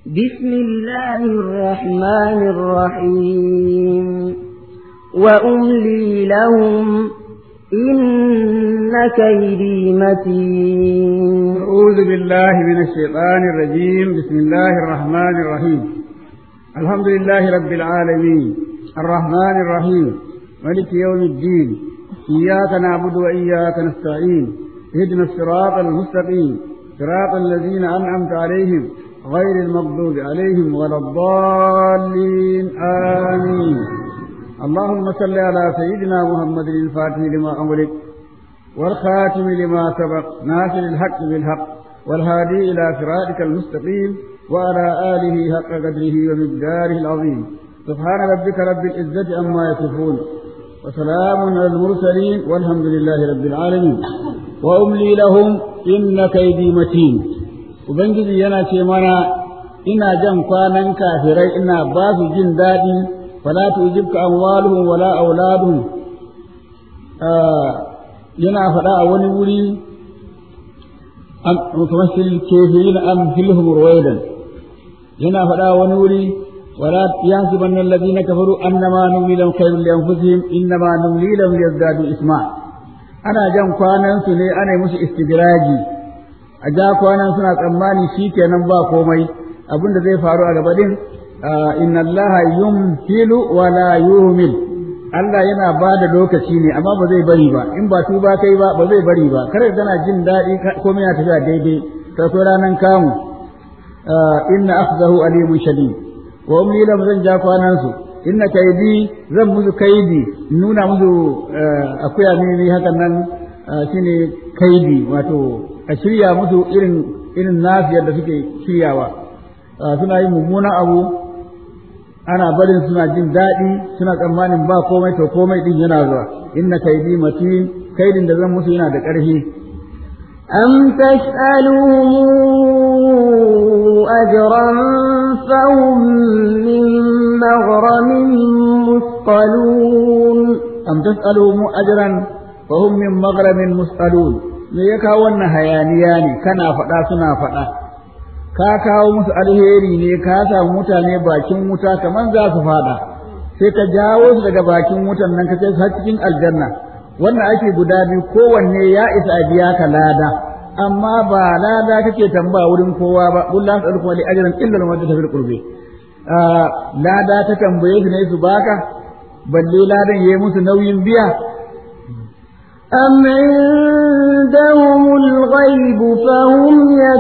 بسم الله الرحمن الرحيم وأملي لهم إن كيدي متين. أعوذ بالله من الشيطان الرجيم. بسم الله الرحمن الرحيم. الحمد لله رب العالمين الرحمن الرحيم مالك يوم الدين. إياك نعبد وإياك نستعين. اهدنا الصراط المستقيم صراط الذين أنعمت عليهم غير المغضوب عليهم ولا الضالين آمين. اللهم صل على سيدنا محمد الفاتح لما أغلق والخاتم لما سبق ناصر الحق بالحق والهادي إلى صراطك المستقيم وعلى آله حق قدره ومقداره العظيم. سبحان ربك رب العزة عما يصفون وسلام على المرسلين والحمد لله رب العالمين. وأملي لهم إن كيدي متين. Ubangiji yana ce mana ina jan kwanan kafirai ina ba su jin daɗi fala tujibka amwaluhum wala auladuhum. Yana faɗa a wani wuri mutamassil kafirin amhilhum ruwaidan. Yana faɗa a wani wuri wala yahsabanna alladhina kafaru annama numli lahum khayrun li anfusihim innama numli lahum liyazdadu isma. Ana jan kwanan su ne ana musu istidraji. A ja kwanan suna tsammani shi kenan ba komai abinda zai faru a gaba din inna allaha yumhilu wa la yuhmil. Allah yana ba da lokaci ne amma ba zai bari ba in ba tuba kai ba zai bari ba kar kana jin daɗi komai ya tafiya daidai sai ko ranan kamu inna akhzahu alimun shadid wa umli lam zan ja kwanan su inna kaidi zan musu kaidi nuna musu akuya ne hakan nan shine kaidi wato a shirya musu irin nafiyar da suke shiryawa suna yin mummunan abu ana barin suna jin daɗi suna tsammanin ba komai to komai din yana zuwa inna kaidi matin kaidin da zan musu yana da ƙarfi. am tas'aluhum ajran fahum min maghramin musqalun am tas'aluhum ajran fahum min maghramin musqalun. Me ya kawo wannan hayaniya ne kana faɗa suna faɗa ka kawo musu alheri ne ka samu mutane bakin wuta kaman za su faɗa sai ka jawo su daga bakin wutan nan ka kai su har cikin aljanna. wannan ake guda biyu kowanne ya isa a biya ka lada amma ba lada kake tambaya wurin kowa ba kullu as'alukum li ajrin illa al-mawaddah fil qurbi. lada ta tambaye su ne su baka balle ladan yayi musu nauyin biya. أم عندهم الغيب فهم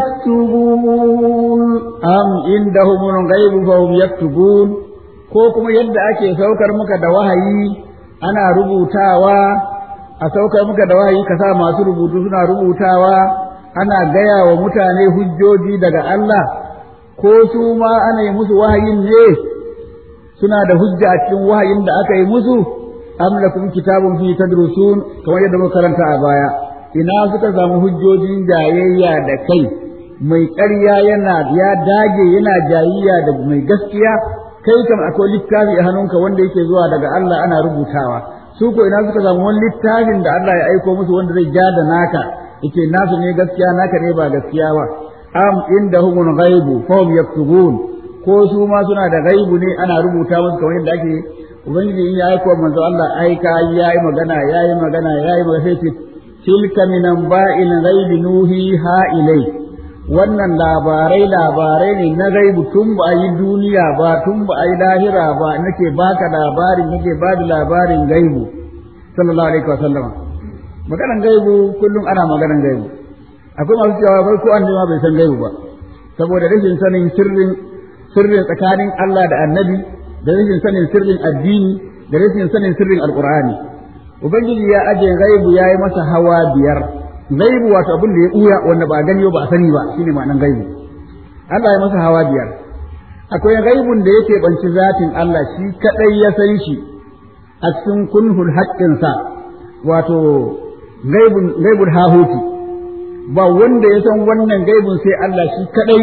يكتبون أم عندهم الغيب فهم يكتبون ko kuma yadda ake saukar muka da wahayi ana rubutawa a saukar muka da wahayi ka sa masu rubutu suna rubutawa ana gaya wa mutane hujjoji daga Allah ko su ma ana yi musu wahayin ne suna da hujja a cikin wahayin da aka yi musu. am lakum kitabun fi tadrusun kamar yadda muka karanta a baya ina suka samu hujjojin jayayya da kai mai ƙarya ya dage yana jayayya da mai gaskiya kai kam akwai littafi a hannunka wanda yake zuwa daga Allah ana rubutawa su ko ina suka samu wani littafin da Allah ya aiko musu wanda zai ja da naka yake nasu ne gaskiya naka ne ba gaskiya ba. am indahumul ghaibu fahum yaktubun ko su ma suna da ghaibu ne ana rubuta musu kamar yadda ake ubangiji in ya aiko manzo Allah aika yayi magana sai ce tilka min anba'il ghaibi nuhiha ilai. wannan labarai ne na gaibu tun ba yi duniya ba tun ba yi lahira ba nake baka labarin nake ba da labarin gaibu sallallahu alaihi wasallam. maganan gaibu kullum ana maganan gaibu akwai masu cewa bai ko annabi ma bai san gaibu ba saboda rashin sanin sirrin tsakanin Allah da annabi da rashin sanin sirrin addini da rashin sanin sirrin alqur'ani. ubangiji ya aje gaibu yayi masa hawa biyar. gaibu wato abin da ya buya wanda ba gani ba a sani ba shine ma'anan gaibu. Allah ya masa hawa biyar. akwai gaibun da yake banci zatin Allah shi kadai ya san shi a cikin kunhul haqqin sa wato gaibul hahuti ba wanda ya san wannan gaibun sai Allah shi kadai.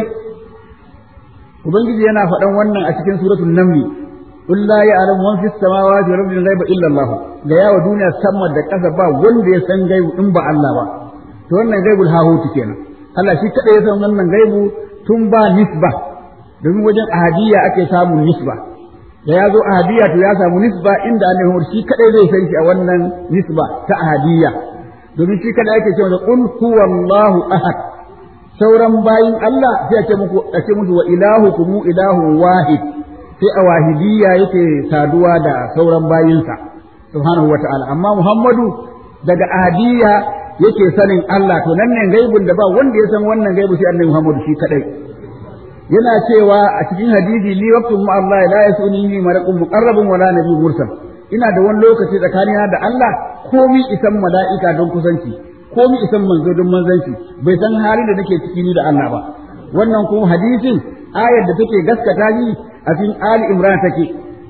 ubangiji yana faɗan wannan a cikin suratul naml قل لا يعلم من في السماوات والأرض الغيب إلا الله. da yawa duniya sama da ƙasa ba wanda ya san gaibu in ba Allah ba. to wannan gaibul hahuti kenan Allah shi kadai ya san wannan gaibu tun ba nisba domin wajen ahadiyya ake samun nisba da ya zo ahadiyya to ya samu nisba inda annabi Muhammad shi kadai zai san shi a wannan nisba ta ahadiyya domin shi kadai yake cewa qul huwallahu ahad sauran bayin Allah sai a ce musu wa ilahukum ilahun wahid sai a wahidiyya yake saduwa da sauran bayinsa subhanahu wata'ala amma Muhammadu daga ahadiyya yake sanin Allah to nan ne gaibun da ba wanda ya san wannan gaibu sai annabi Muhammadu shi kadai yana cewa a cikin hadisi li waqtu ma Allah la yasuni malakun muqarrabun wala nabiy mursal ina da wani lokaci tsakanina da Allah komi isan mala'ika don kusanci komi isan manzo don manzanci bai san halin da nake ciki ni da Allah ba wannan kuma hadisin ayar da take gaskata ni a cikin Ali Imran take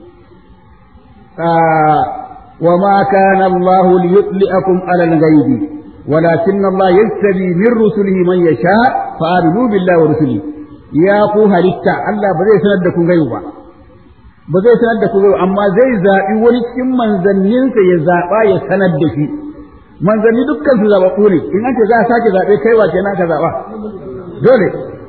wa ma kana Allah liyutli'akum 'ala al-ghaibi walakinna Allah yastabi min rusulihi man yasha fa'aminu billahi wa rusulihi ya ku halitta Allah ba zai sanar da ku gaibu ba zai sanar da ku gaibu amma zai zaɓi wani cikin manzanninsa ya zaɓa ya sanar da shi manzanni dukkan su zaɓaɓɓu ne in an ce za a sake zaɓe kai wa kenan ka zaɓa dole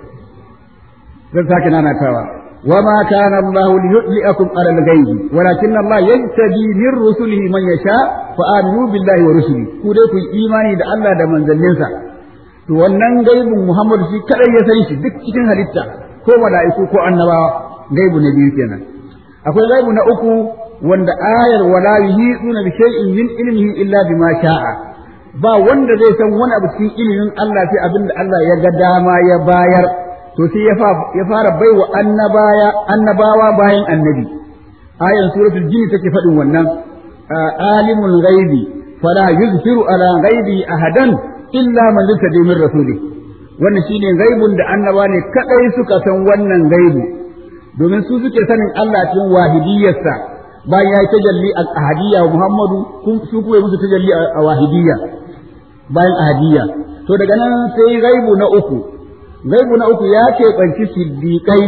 zan sake nanatawa wa ma kana Allah liyudli'akum 'ala al-ghaibi walakinna Allah yajtabi min rusulihi man yasha fa aminu billahi wa rusulihi ku dai ku imani da Allah da manzanninsa to wannan gaibun Muhammadu shi kadai ya san shi duk cikin halitta ko mala'iku ko annabawa gaibu na biyu kenan akwai gaibu na uku wanda ayar wala yuhituna bi shay'in min ilmihi illa bima sha'a ba wanda zai san wani abu cikin ilimin Allah sai abinda Allah ya ga dama ya bayar to sai ya fara baiwa annabawa bayan annabi ayan suratul jin take faɗin wannan alimul ghaibi fala yuzhiru ala ghaibi ahadan illa man zata min rasuli wannan shine gaibun da annaba ne kadai suka san wannan gaibu domin su suke sanin Allah cikin wahidiyyarsa bayan ya yi tajalli a ahadiyya wa Muhammadu su kuma musu tajalli a wahidiyya bayan ahadiyya to daga nan sai gaibu na uku ya ce banci siddiqai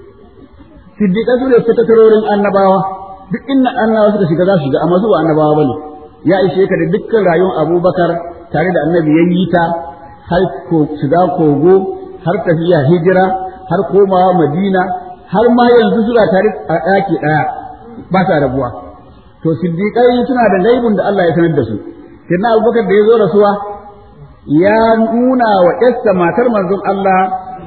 su ne sakatarorin annabawa duk inda annabawa suka shiga za su shiga amma su ba annabawa bane ya ishe ka da dukkan rayuwar Abubakar tare da annabi ya yi ta har shiga kogo har tafiya hijira har komawa Madina har ma yanzu suna tare a ɗaki ɗaya ba sa rabuwa to siddiqai suna da gaibun da Allah ya sanar da su sai Abubakar da ya zo rasuwa ya nuna wa ƴarsa matar manzon Allah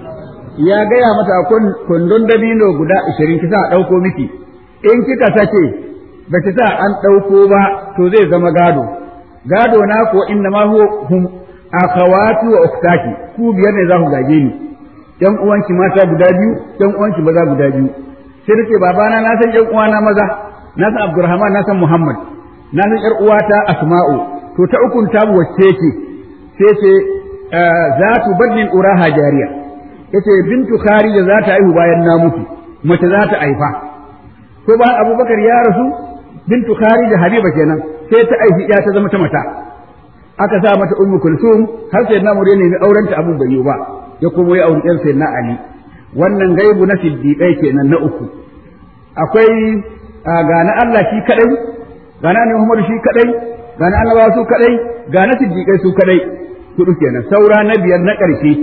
ya gaya mata kundin dabino guda 20 kisa a ɗauko miki in kika sake ba ki sa an ɗauko ba to zai zama gado na ko inna ma huwa hum akhawati wa ukhtaki ku biyar ne za ku gaje ni ɗan uwanki mata guda biyu ɗan uwanki maza guda biyu sai nace babana na san ɗan uwana maza na san Abdurrahman na san Muhammad na san ƴar uwata Asma'u to ta ukun ta wacce ce sai ce zatu badlin uraha jariya yace bintu Kharija za ta aihu bayan na mutu mace za ta aifa ko ba Abubakar ya rasu bintu Kharija Habiba kenan sai ta aifi ya ta zama ta mata aka sa mata Ummu Kulsum har sai na mure ne mai aurenta Abu Bayyo ba ya komo ya auri ɗan na Ali wannan gaibu na siddiqai kenan na uku akwai ga na Allah shi kadai ga na Muhammad shi kadai ga na annabawa su kadai ga na siddiqai su kadai hudu kenan saura na biyar na ƙarshe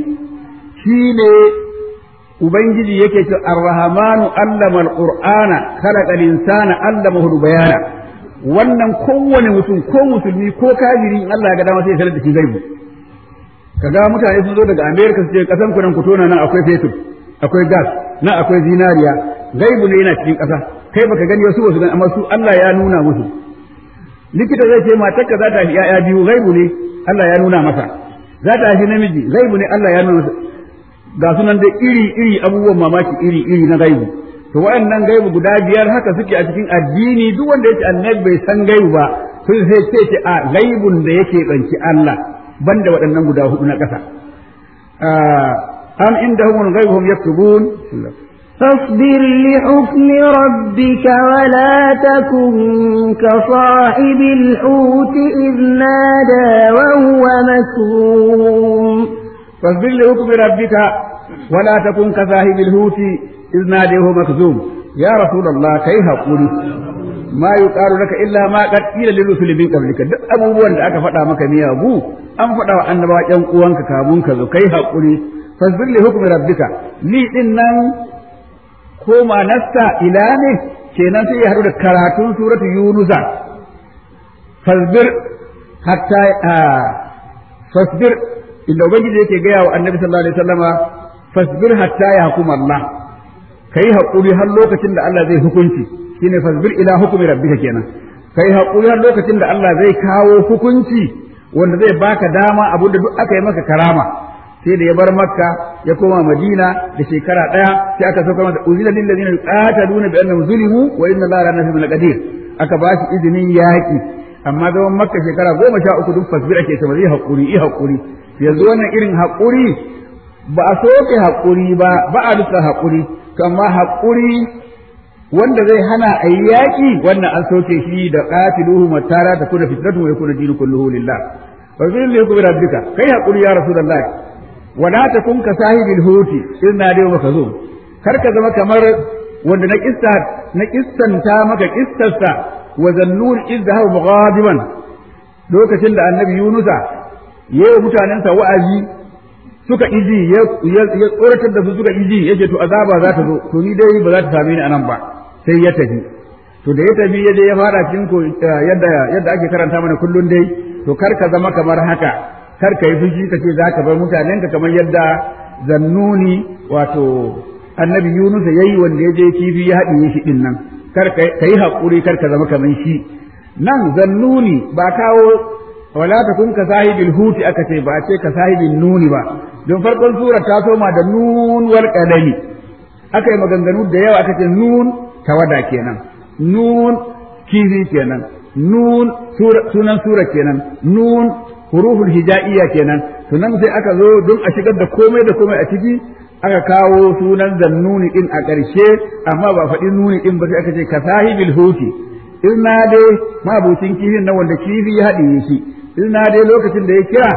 shine ubangiji yake ce ar-rahmanu allama al-qur'ana khalaqa al-insana allamahu bayana wannan kowane mutum ko musulmi ko kafiri in Allah ya ga dama sai ya sanar da shi gaibu kaga mutane sun zo daga America su ce kasan ku nan ku tona nan akwai fetur akwai gas nan akwai zinariya gaibu ne yana cikin ƙasa kai baka gani wasu wasu gani amma su Allah ya nuna musu likita zai ce matarka za ta haifi ƴaƴa biyu gaibu ne Allah ya nuna masa za ta haifi namiji gaibu ne Allah ya nuna masa ga sunan da iri abubuwan mamaki iri na gaibu to waɗannan gaibu guda biyar haka suke a cikin addini duk wanda yake annabi bai san gaibu ba sai ce a gaibun da yake banci Allah banda waɗannan guda hudu na ƙasa am indahum ghaibuhum yaktubun فاصبر لحكم ربك ولا تكن كصاحب الحوت إذ نادى وهو مكروم فاصبر لحكم ربك ولا تكن كصاحب الحوت إذ نادى وهو مكذوم يا رسول الله كيف أقول ما يقال لك إلا ما قد قيل للرسل من قبلك duk abubuwan da aka faɗa maka miyagu an faɗa wa annabawa ƴan uwanka kamun ka zo kai haƙuri fasbir li hukmi rabbika ni din nan ko ma'anarsa ila ne kenan sai ya haɗu da karatun suratu yunusa fasbir hatta fasbir inda ubangiji yake gaya wa annabi sallallahu alaihi wasallama fasbir hatta yahkum Allah kai hakuri har lokacin da Allah zai hukunci shine fasbir ila hukmi rabbika kenan kai hakuri har lokacin da Allah zai kawo hukunci wanda zai baka dama abin da duk aka yi maka karama sai da ya bar makka ya koma madina da shekara daya sai aka sauka masa uzila lil ladina yuqataluna bi annahum zulimu wa inna allaha la nasibul qadir aka ba shi izinin yaki amma zaman makka shekara 13 duk fasbir ake ta zai hakuri yanzu wannan irin hakuri ba a soke hakuri ba a duka hakuri amma hakuri wanda zai hana a yi yaƙi wannan an soke shi da qatiluhu matara ta kuna fitnatu wa yakuna dinu kulluhu lillah wa zil li rabbika kai hakuri ya rasulullah wala takun ka sahibil huti inna da maka zo kar ka zama kamar wanda na kissanta maka kissarsa wa zannun izhahu mughadiban lokacin da annabi yunusa yayin mutanensa wa'azi suka iji ya tsoratar da su suka iji yace to azaba za ta zo to ni dai ba za ta same ni anan ba sai ya tafi to da ya tafi ya je ya fara cikin ko yadda ake karanta mana kullun dai to kar ka zama kamar haka kar ka yi fushi ka ce za ka bar mutanenka kamar yadda zannuni wato annabi Yunus yayi wanda ya je kifi ya haɗiye shi din nan kar ka yi haƙuri kar ka zama kamar shi nan zannuni ba kawo wala takun ka sahibil huti aka ce ba a ce ka sahibin nuni ba don farkon sura ta soma da nun wal qalami aka yi maganganu da yawa aka ce nun tawada kenan nun kifi kenan nun sunan sura kenan nun huruful hijaiya kenan to nan sai aka zo don a shigar da komai da komai a ciki aka kawo sunan zannuni din a ƙarshe amma ba faɗi nuni din ba sai aka ce ka sahibil huti ina dai mabucin kifin nan wanda kifi ya haɗiye shi ina dai lokacin da ya kira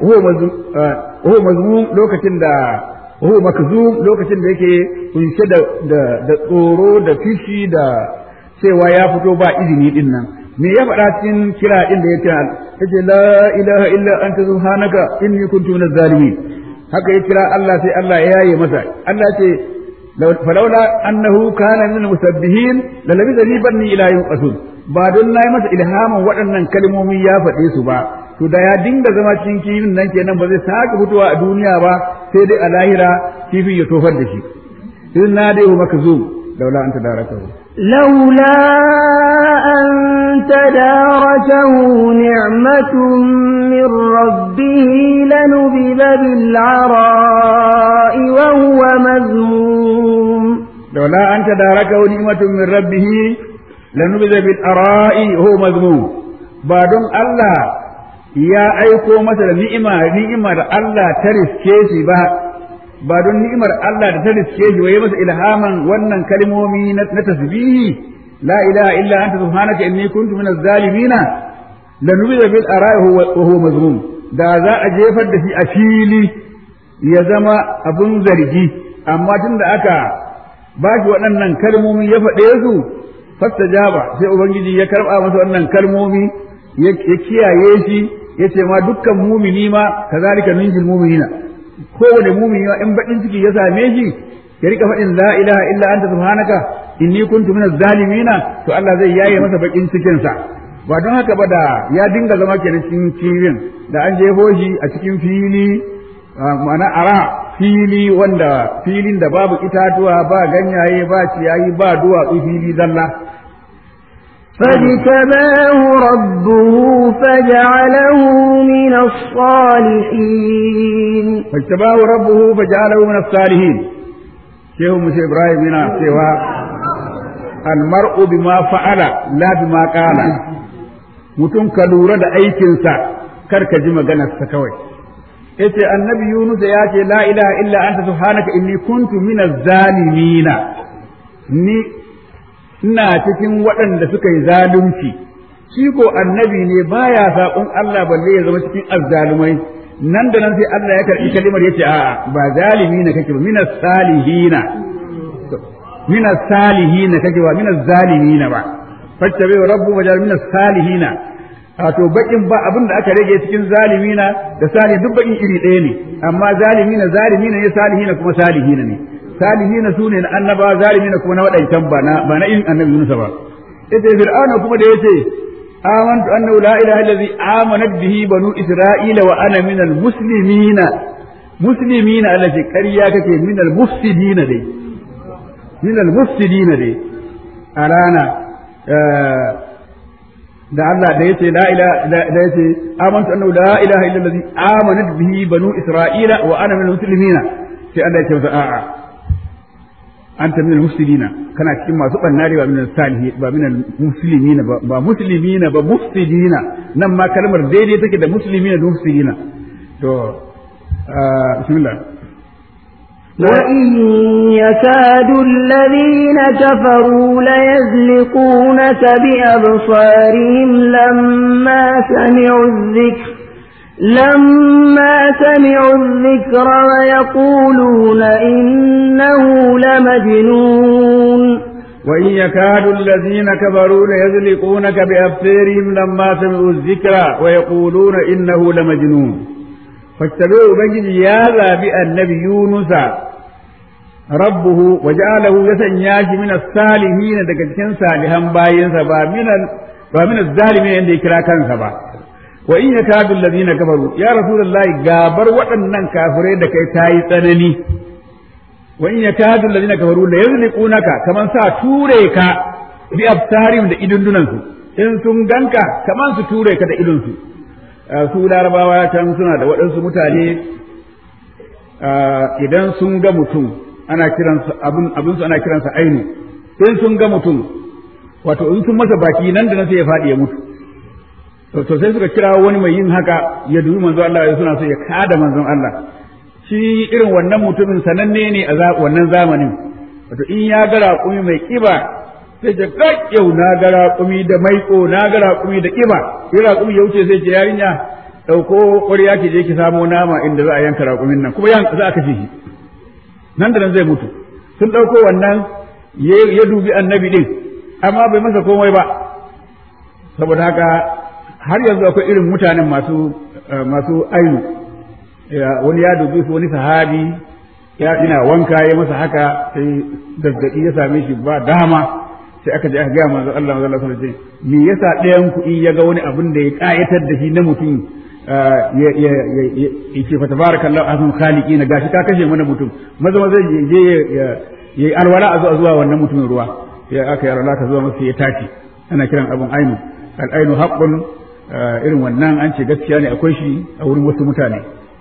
mazmum lokacin da makzum lokacin da yake kunshe da tsoro da fishi da cewa ya fito ba izini din nan me ya faɗa cikin kira din da ya kira yace la ilaha illa anta subhanaka inni kuntu minaz zalimin haka ya kira Allah sai Allah ya yaye masa Allah ce falaula annahu kana min musabbihin la labisa li banni ila yawm ba don nayi masa ilhamin waɗannan kalmomi ya faɗe su ba to da ya dinga zama cikin kifin nan kenan ba zai sake fitowa a duniya ba sai dai a lahira kifin ya tofar da shi in na dai makzum laula anta darakahu لولا أن تداركه نعمة من ربه لنبذ بالعراء وهو مذموم لولا أن تداركه نعمة من ربه لنبذ بالعراء وهو مذموم بعد الله ya aiko masa da ni'imar Allah ta riske shi ba don ni'imar Allah da ta riske shi waye masa ilhaman wannan kalmomi na tasbihi la ilaha illa anta subhanaka inni kuntu minaz zalimina lanubida bil ara'i wa huwa mazmum da za a jefar da shi a fili ya zama abun zargi amma tunda aka ba shi waɗannan kalmomi ya faɗe su fastajaba sai ubangiji ya karɓa masa wannan kalmomi ya kiyaye shi yace ma dukkan mumini ma kazalika nunjil mu'minina kowane mumini ma in bakin ciki ya same shi ya rika faɗin la ilaha illa anta subhanaka inni kuntu minaz zalimina to Allah zai yaye masa bakin cikin sa ba don haka ba da ya dinga zama kenan cikin kirin da an jefo shi a cikin fili ma'ana ara fili wanda filin da babu itatuwa ba ganyaye ba ciyayi ba duwatsu fili zalla فاجتباه ربه فجعله من الصالحين فاجتباه ربه فجعله من الصالحين شيخ موسى إبراهيم هنا سوى المرء بما فعل لا بما قال mutum ka lura da aikinsa kar ka ji maganarsa kawai yace annabi Yunus ya ce la ilaha illa anta subhanaka inni kuntu minaz zalimina ni ina cikin waɗanda suka yi zalunci shi ko annabi ne baya saƙon Allah balle ya zama cikin azzalumai nan da nan sai Allah ya karɓi kalimar yace a'a ba zalimi ne kake ba minas salihina kake ba minas zalimina ba fattabe rabbu wajal minas salihina to bakin ba abin da aka rage cikin zalimina da salih duk bakin iri ɗaya ne amma zalimina ne salihina kuma salihina ne salihina sune na annaba zalimina kuma na wadancan ba na in annabi Yunus ba yace fir'auna kuma da yace amantu annahu la ilaha illallazi amanat bihi banu isra'ila wa ana minal muslimina allati ƙarya kake minal mufsidina dai a rana da Allah da yace la ilaha da yace amantu annahu la ilaha illallazi amanat bihi banu isra'ila wa ana minal muslimina sai Allah ya ce masa a'a anta minal muslimina kana cikin masu bannare ba minal salihi ba minal muslimina ba muslimina ba mufsidina nan ma kalmar daidai take da muslimina da mufsidina to bismillah وإن يكاد الذين كفروا ليزلقونك بأبصارهم لما سمعوا الذكر ويقولون إنه لمجنون وإن يكاد الذين كفروا ليزلقونك بأبصارهم لما سمعوا الذكر ويقولون إنه لمجنون فاجتبعوا بنجي يا ذابي النبي يونس ربه وجعله يسنياش من الصالحين دكتين صالحا باين سبا من الظالمين عند كراكان سبا وإن يكاد الذين كفروا يا رسول الله غابر waɗannan kafirai da kai tayi tsanani وإن يكاد الذين كفروا ليزلقونك kaman sa ture ka bi absarim da idundunansu in sun ganka kaman su ture ka da idonsu su larabawa can suna da waɗansu mutane idan sun ga mutum ana kiransa abin su ana kiransa ainu in sun ga mutum wato in sun masa baki nan da nan sai ya faɗi ya mutu to sai suka kira wani mai yin haka ya dubi manzon Allah ya suna so ya kada manzon Allah shi irin wannan mutumin sananne ne a wannan zamanin wato in ya ga raƙumi mai kiba sai ce kai yau na ga raƙumi da maiƙo na ga raƙumi da kiba in raƙumi ya wuce sai ce yarinya ɗauko ƙwarya ki je ki samo nama inda za a yanka raƙumin nan kuma za a kashe shi nan da nan zai mutu sun ɗauko wannan ya dubi annabi ɗin amma bai masa komai ba saboda haka har yanzu akwai irin mutanen masu ainu wani ya dubi wani sahabi ina wanka ya masa haka sai zazzaɓi ya same shi ba dama sai aka je aka gaya manzo Allah sallallahu alaihi wasallam me yasa ɗayan ku in ya ga wani abin da ya ƙayatar da shi na mutum ya ce fa tabarakallahu ahsanul khaliqin gashi ka kashe mana mutum maza je ya alwala a zuwa wannan mutumin ruwa ya aka yi alwala ka zuwa masa ya tashi ana kiran abun ainu al-ainu haqqun irin wannan an ce gaskiya ne akwai shi a wurin wasu mutane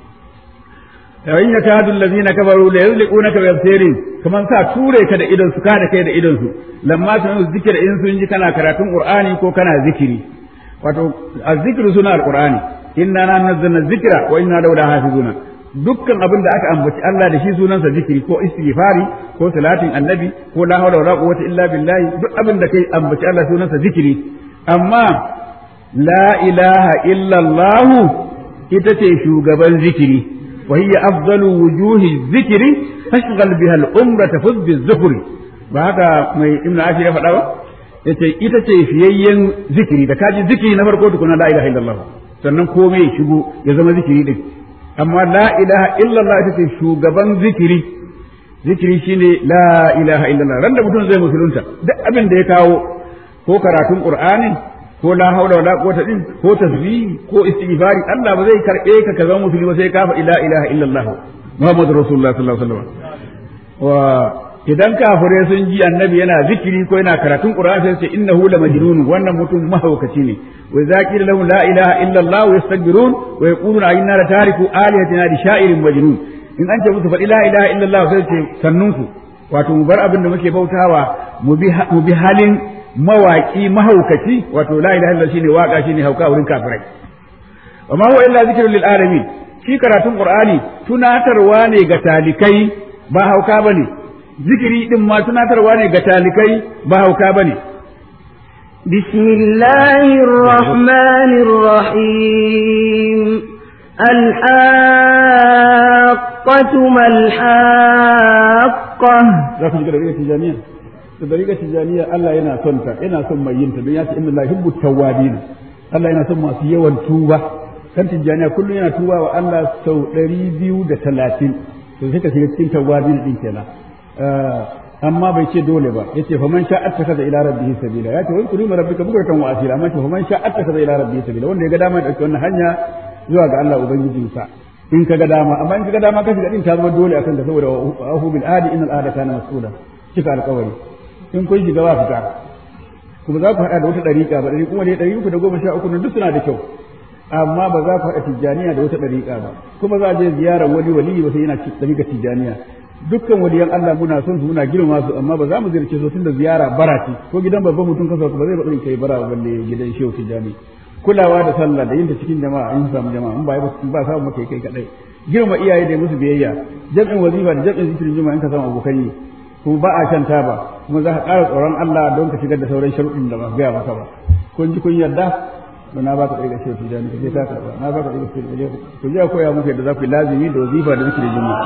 in yakadu allazina kafaru la yuzliqunaka bi absarin kaman sa ture ka da idon su ka da kai da idon su lamma sun zikira in sun ji kana karatun qur'ani ko kana zikiri wato azzikru suna alqur'ani inna nazzalna dhikra wa inna lahu lahafizuna dukkan abin da aka ambaci Allah da shi sunansa zikiri ko istighfari ko salatin annabi ko la hawla wala quwwata illa billahi duk abin da kai ambaci Allah sunansa zikiri amma la ilaha illa Allah ita ce shugaban zikiri wa hiya afdalu wujuhi zikri tashghal biha al-umra tafuz bi-dhikri ba haka mai ibn ashir ya faɗa ba yace ita ce fiyayyen zikiri da kaji zikiri na farko tukuna la ilaha illallah sannan komai ya shigo ya zama zikiri din amma la ilaha illallah ita ce shugaban zikiri shine la ilaha illallah ran da mutum zai musulunta duk abin da ya kawo ko karatun qur'ani ko la haula wala quwwata din ko tasbih ko istighfari Allah ba zai karbe ka ka zama musulmi ba sai ka fa la ilaha illallah muhammadur rasulullah sallallahu alaihi wasallam wa idan kafire sun ji annabi yana zikiri ko yana karatun qur'ani sai ce innahu la majnun wannan mutum mahaukaci ne wa zakir lahu la ilaha illa allah yastakbirun wa yaquluna inna la tariku alihatina li sha'irin majnun in an ce musu faɗi la ilaha illa allah sai ce sannunku wato mu bar abin da muke bautawa mu bi halin mawaki mahaukaci wato la ilaha illa shine waka shine hauka wurin kafirai wa ma huwa illa zikrun lil alamin shi karatun qur'ani tunatarwa ne ga talikai ba hauka bane zikiri din ma tunatarwa ne ga talikai ba hauka bane bismillahir rahmanir rahim al-haqqatu mal-haqqah zaka ji da tijaniya da dariƙar tijaniya Allah yana son ta yana son mai yin ta don ya ce inna lillahi hubbu tawwabin Allah yana son masu yawan tuba kan tijaniya kullum yana tuba wa Allah sau 230 to sai ka shiga cikin tawwabin din kenan amma bai ce dole ba yace fa man sha'a attakhadha ila rabbihi sabila yace wai kullu rabbika bukratan wa asila amma fa man sha'a attakhadha ila rabbihi sabila wanda ya ga dama ya dauki wannan hanya zuwa ga Allah ubangijinsa in ka ga dama amma in ka ga dama ka shiga din ta zama dole akan da saboda ahu bil adi innal ahda kana mas'ula kika alƙawari in kun shiga ba fita kuma za ku hada da wata dariƙa ba dai kuma dai 313 nan duk suna da kyau amma ba za ku hada tijaniya da wata dariƙa ba kuma za a je ziyarar wali ba sai yana dariƙa tijaniya dukkan waliyan Allah muna son su muna girma su amma ba za mu ziyarce su tunda ziyara bara ce ko gidan babban mutum kasa ba zai bari kai bara balle gidan shehu tijani kulawa da sallah da yin ta cikin jama'a in samu jama'a in ba samu muke kai kadai girma iyaye da musu biyayya jam'in wazifa da jam'in zikirin juma'a in ka samu abokai ne kuma ba a shan taba kuma za ka ƙara tsoron Allah don ka shigar da sauran sharuɗin da ba gaya maka ba kun ji kun yarda to na baka ɗaya shehu tijani ka je ka karɓa na baka ɗaya shehu tijani ku je koya muku yadda za ku yi lazimi da wazifa da zikirin juma'a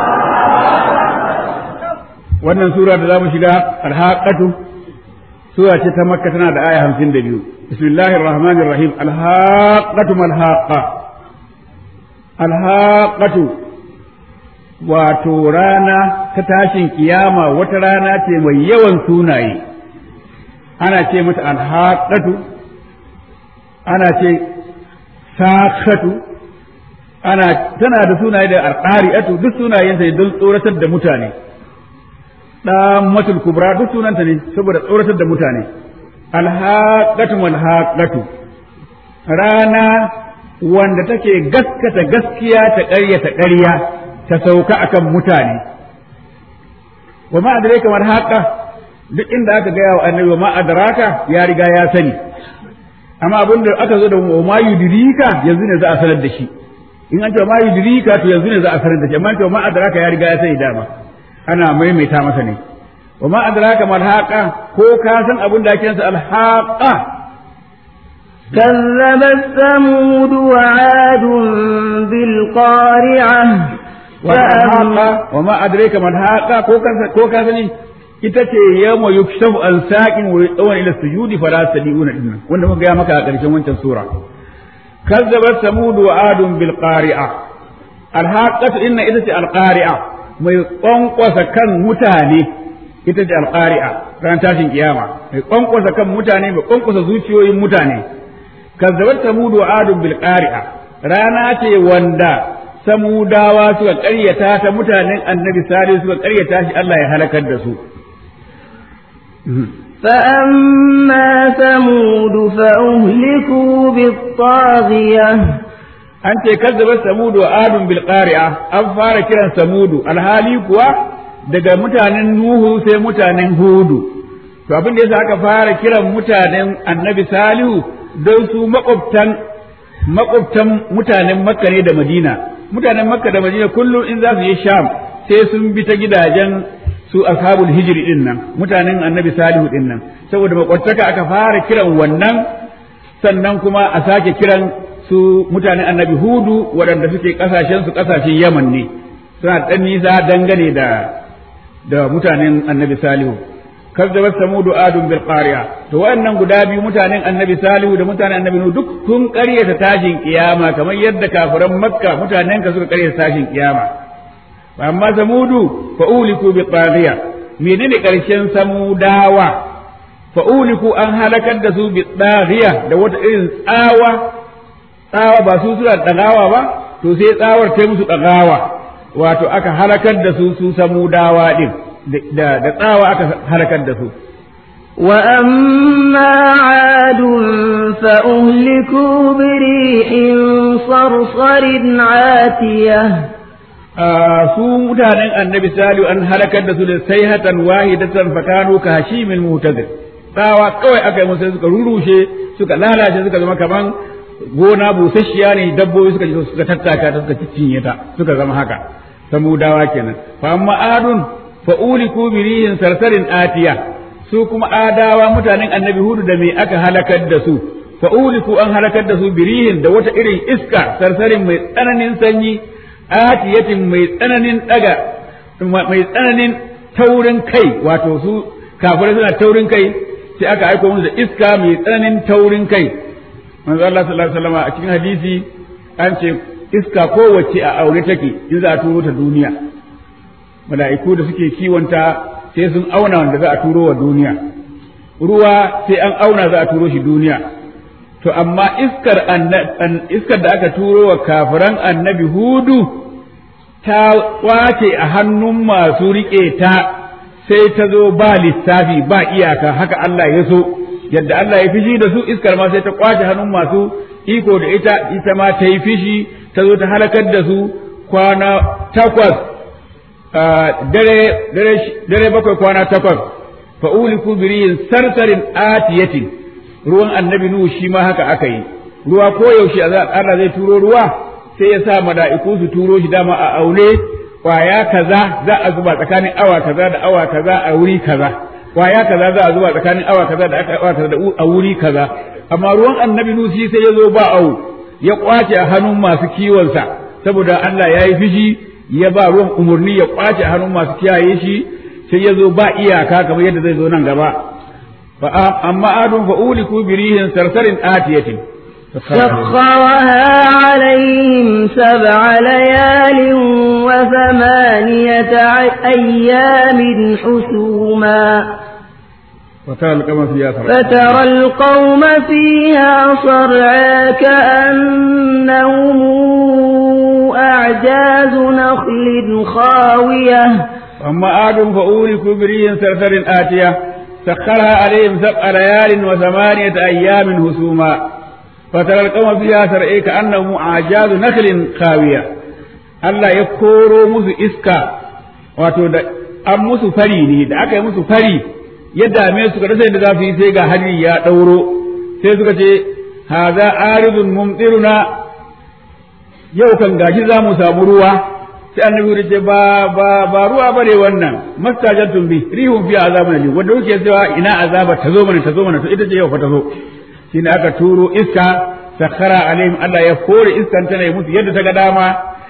wannan sura da za mu shiga alhaqatu sura ce ta makka tana da aya 52 bismillahir rahmanir rahim alhaqatu malhaqa alhaqatu wato rana ta tashin kiyama wata rana ce mai yawan sunaye ana ce mata alhaqatu ana ce saqatu tana da sunaye da alqari'atu duk sunayen sai don tsoratar da mutane dammatul kubra duk sunanta ne saboda tsoratar da mutane alhaqatu walhaqatu rana wanda take gaskata gaskiya ta ƙaryata ƙarya ta sauka akan mutane wa ma adraka mal haqa duk inda aka gaya wa annabi wa ma adraka ya riga ya sani amma abin da aka zo da ma yudrika yanzu ne za a sanar da shi in an ce ma yudrika to yanzu ne za a sanar da shi amma to ma adraka ya riga ya sani dama ana maimaita masa ne wa ma adraka mal haqa ko ka san abin da ake sa al haqa كذبت ثمود وعاد بالقارعة وما أدريك ما الحاقة كوكا سني itace yawma yukshafu an saqin wa yawan ila sujudi fala tadiuna dinna wanda muka ga maka a ƙarshen wancan sura kazzabat samud wa adun bil qari'a al haqqatu inna itace al qari'a mai kwankwasa kan mutane itace al qari'a ran tashin kiyama mai kwankwasa kan mutane mai kwankwasa zuciyoyin mutane kazzabat samud wa adun bil qari'a rana ce wanda samudawa suka ƙaryata ta mutanen annabi salihu suka ƙaryata shi Allah ya halakar da su فأما ثمود فأهلكوا بالطاغية أنت كذبت ثمود وآد بالقارعة أفار كرا ثمود الحالي كوا daga mutanen Nuhu sai mutanen Hudu to abin da yasa aka fara kiran mutanen Annabi Salihu don su makwabtan mutanen Makka ne da Madina mutanen Makka da Madina kullum in za su yi Sham sai sun bi ta gidajen su ashabul hijri din nan mutanen Annabi Salihu din nan saboda makwabtaka aka fara kiran wannan sannan kuma a sake kiran su mutanen Annabi Hudu waɗanda suke kasashen Yaman ne suna dan nisa dangane da mutanen Annabi Salihu kazzabat samudu adun bil qari'a to wannan guda biyu mutanen Annabi Salihu da mutanen Annabi Nuhu duk sun ƙaryata tashin kiyama kamar yadda kafiran Makka mutanen ka suka ƙaryata tashin kiyama amma samudu fa uliku bi taghiya menene karshen samudawa fa uliku an halakar da su bi taghiya da wata irin tsawa ba su suna dagawa ba to sai tsawar ta musu dagawa wato aka halakar da su samudawa din da tsawa aka halakar da su وأما عاد فأهلكوا بريح صرصر عاتية su mutanen annabi salihu an halakar da su da sayhatan wahidatan fakanu ka hashimil muhtazir tsawa kawai aka yi musu suka rurushe suka lalace suka zama kaman gona busasshiya ne dabbobi suka tattaka ta suka cinye ta suka zama haka samudawa kenan fa amma adun fa uliku birihin sarsarin atiya su kuma adawa mutanen annabi hudu da me aka halakar da su fa uliku an halakar da su birihin da wata irin iska sarsarin mai tsananin sanyi atiyatin mai tsananin taurin kai wato su kafirai suna taurin kai sai aka aika musu da iska mai tsananin taurin kai manzo Allah sallallahu alaihi wasallam a cikin hadisi an ce iska kowace a aure take in za a turo ta duniya mala'iku da suke kiwonta sai sun auna wanda za a turo wa duniya, ruwa sai an auna za a turo shi duniya. To amma iskar da aka turo wa kafiran annabi Hudu ta kwace a hannun masu riƙe ta, sai ta zo ba lissafi ba iyaka, haka Allah ya so, yadda Allah ya fishi da su iskar ma sai ta kwace hannun masu iko da ita ma ta yi fishi, ta zo ta halakar da su kwana 8 dare 7 kwana 8 fa uliku biriyin sarsarin atiyatin. Ruwan annabi Nuhu shi ma haka aka yi, ruwa ko yaushe Allah zai turo ruwa sai ya sa mala'iku su turo shi dama a aure kwaya kaza za a zuba tsakanin awa kaza da awa kaza a wuri kaza, kwaya kaza za a zuba tsakanin awa kaza da awa kaza da a wuri kaza. Amma ruwan annabi Nuhu shi sai ya zo ba au, ya kwace a hannun masu kiwonsa, saboda Allah ya yi fishi ya ba ruwan umarni ya kwace a hannun masu kiyaye shi, sai ya zo ba iyaka kamar yadda zai zo nan gaba. أما عاد فأولكوا بريح صرصر آتية سخرها عليهم 7 ليال و8 أيام حسوما فترى القوم فيها صرعى كأنهم أعجاز نخل خاوية. أما عاد فأولكوا بريح صرصر آتية سخرها عليهم 7 ليال و8 أيام هسوما فترى القوم فيها سرعى كأنهم أعجاز نخل خاوية. Allah ya koro musu iska, wato da an musu fari ne, da aka yi musu fari ya dame su, ka rasa yadda za su yi sai ga hari ya ɗauro, sai suka ce haza aridun mumtiruna, yau kan gashi za mu samu ruwa. Sai annabi ya ce ba ruwa bane wannan, mastajantum bi rihum fi azabun alim, wanda kuke cewa ina azaba ta zo mana to ita ce yau fa ta zo. Shine aka turo iska, sakhara alaihim, Allah ya kore iskan tana musu yadda ta ga dama.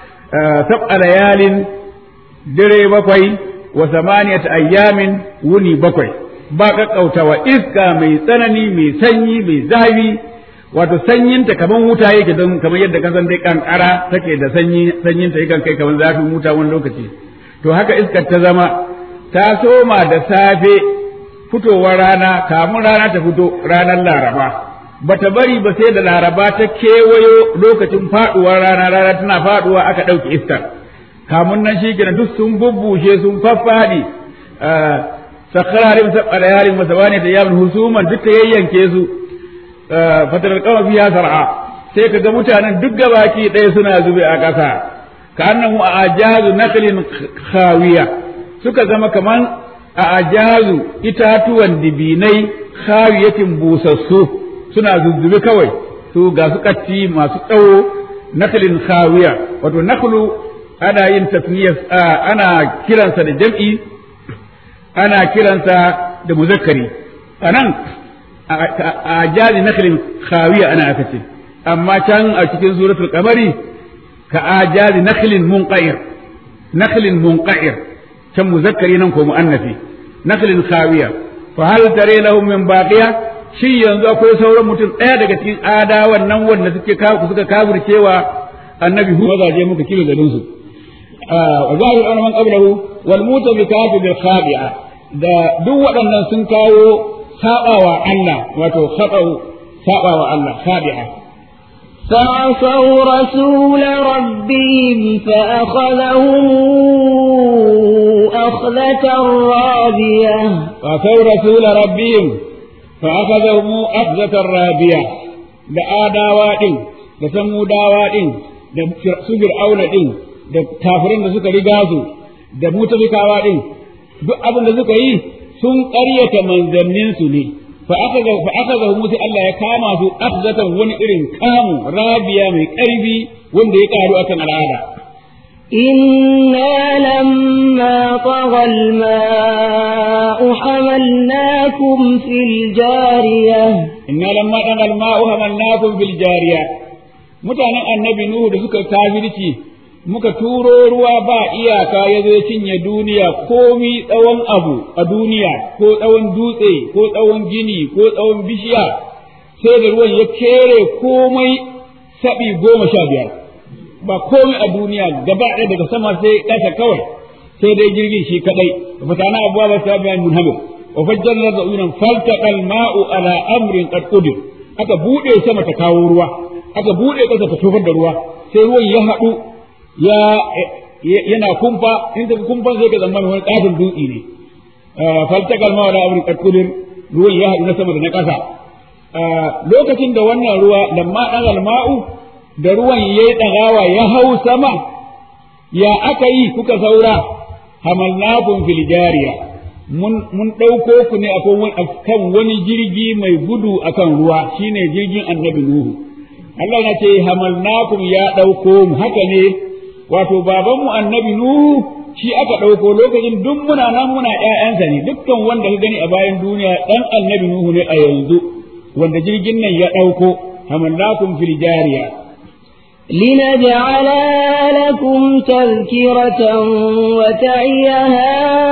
7 layalin dare 7 wa 8 ayyamin wuni 7, ba kakkautawa, iska mai tsanani mai sanyi mai zafi, wato sanyinta kaman wuta yake, don kamar yadda kasan dai kankara take da sanyinta yakan kai kaman zafin wuta wani lokaci. To haka iskar ta zama, ta soma da safe fitowar rana, kamun rana ta fito ranar Laraba, bata bari ba sai da Laraba ta kewayo lokacin faduwar rana tana faduwa aka dauki iskar, kamun nan shi kenan duk sun bubbushe sun faffadi. Sakhara alim 7 layalin wa 8 ayyamin husuman, duk ta yayyanke su. Fatarar kama fiya sar'a, sai kaga mutanen duk gabaki ɗaya suna zube a ƙasa, ka annahu a ajazu naklin khawiya, suka zama kaman a ajazu itatuwan dibinai khawiyatin busassu, suna zuzzube kawai, su ga su kacci masu tsawo. Naklin khawiya, wato naklu ana yin tasniyas, ana kiransa da jam'i, ana kiransa da muzakkari. Anan a jali naklin khawiya ana aka ce, amma can a cikin suratul qamari ka ajali naklin munqa'ir can muzakkari nan ko muannafi, naklin khawiya. Fa hal tare lahum min baqiya, shi yanzu akwai sauran mutum ɗaya daga cikin adawan nan wanda suka kafircewa annabi hu mazaje muka kira garin su. Wa zahir an man qablahu wal mutabikatu bil khabi'a, da duk waɗannan sun kawo sabawa Allah, wato sabawa Allah khabi'a. فعصوا رسول ربهم فأخذهم أخذة رابية. فعصوا رسول ربهم فأخذهم أخذة رابية. da adawa din da samudawa din da su fir'auna din da kafirin da suka riga su da mutabikawa din, duk abin da suka yi sun ƙaryata manzannin su ne. fa akaza musu Allah ya kama su afzatan wani irin kamu rabiya mai ƙarfi wanda ya karu akan al'ada. إنا لما طغى الماء حملناكم في الجارية. إنا لما طغى الماء حملناكم في الجارية. mutanen annabi Nuhu da suka kafirci muka turo ruwa ba iyaka ya zo ya cinye duniya, komi tsawon abu a duniya, ko tsawon dutse ko tsawon gini ko tsawon bishiya, sai da ruwan ya kere komai saɓi 15, ba komai a duniya gaba ɗaya daga sama sai ƙasa kawai, sai dai jirgin shi kadai fatana abuwa ba ta bayan munhamir wa fajjarna zaunan faltaqal ma'u ala amrin qad qudir aka bude sama ta kawo ruwa aka bude kasa ta tofar da ruwa sai ruwan ya hadu yana kumfa in ka kumfa sai ka zama wani kafin dutse ne faltaqal ma'u ala amrin qad qudir ruwan ya hadu na sama da na kasa lokacin da wannan ruwa lamma dagal ma'u da ruwan yayi dagawa ya hau sama ya aka yi kuka saura hamalnakum fil jariya mun ɗauko ku ne akan wani jirgi mai gudu akan ruwa shine jirgin annabi Nuhu Allah na ce hamalnakum ya ɗauko mu haka ne wato babanmu annabi Nuhu shi aka ɗauko lokacin duk muna nan muna ƴaƴansa ne dukkan wanda ka gani a bayan duniya ɗan annabi Nuhu ne a yanzu wanda jirgin nan ya ɗauko hamalnakum fil jariya لنجعلها لكم تذكرة وتعيها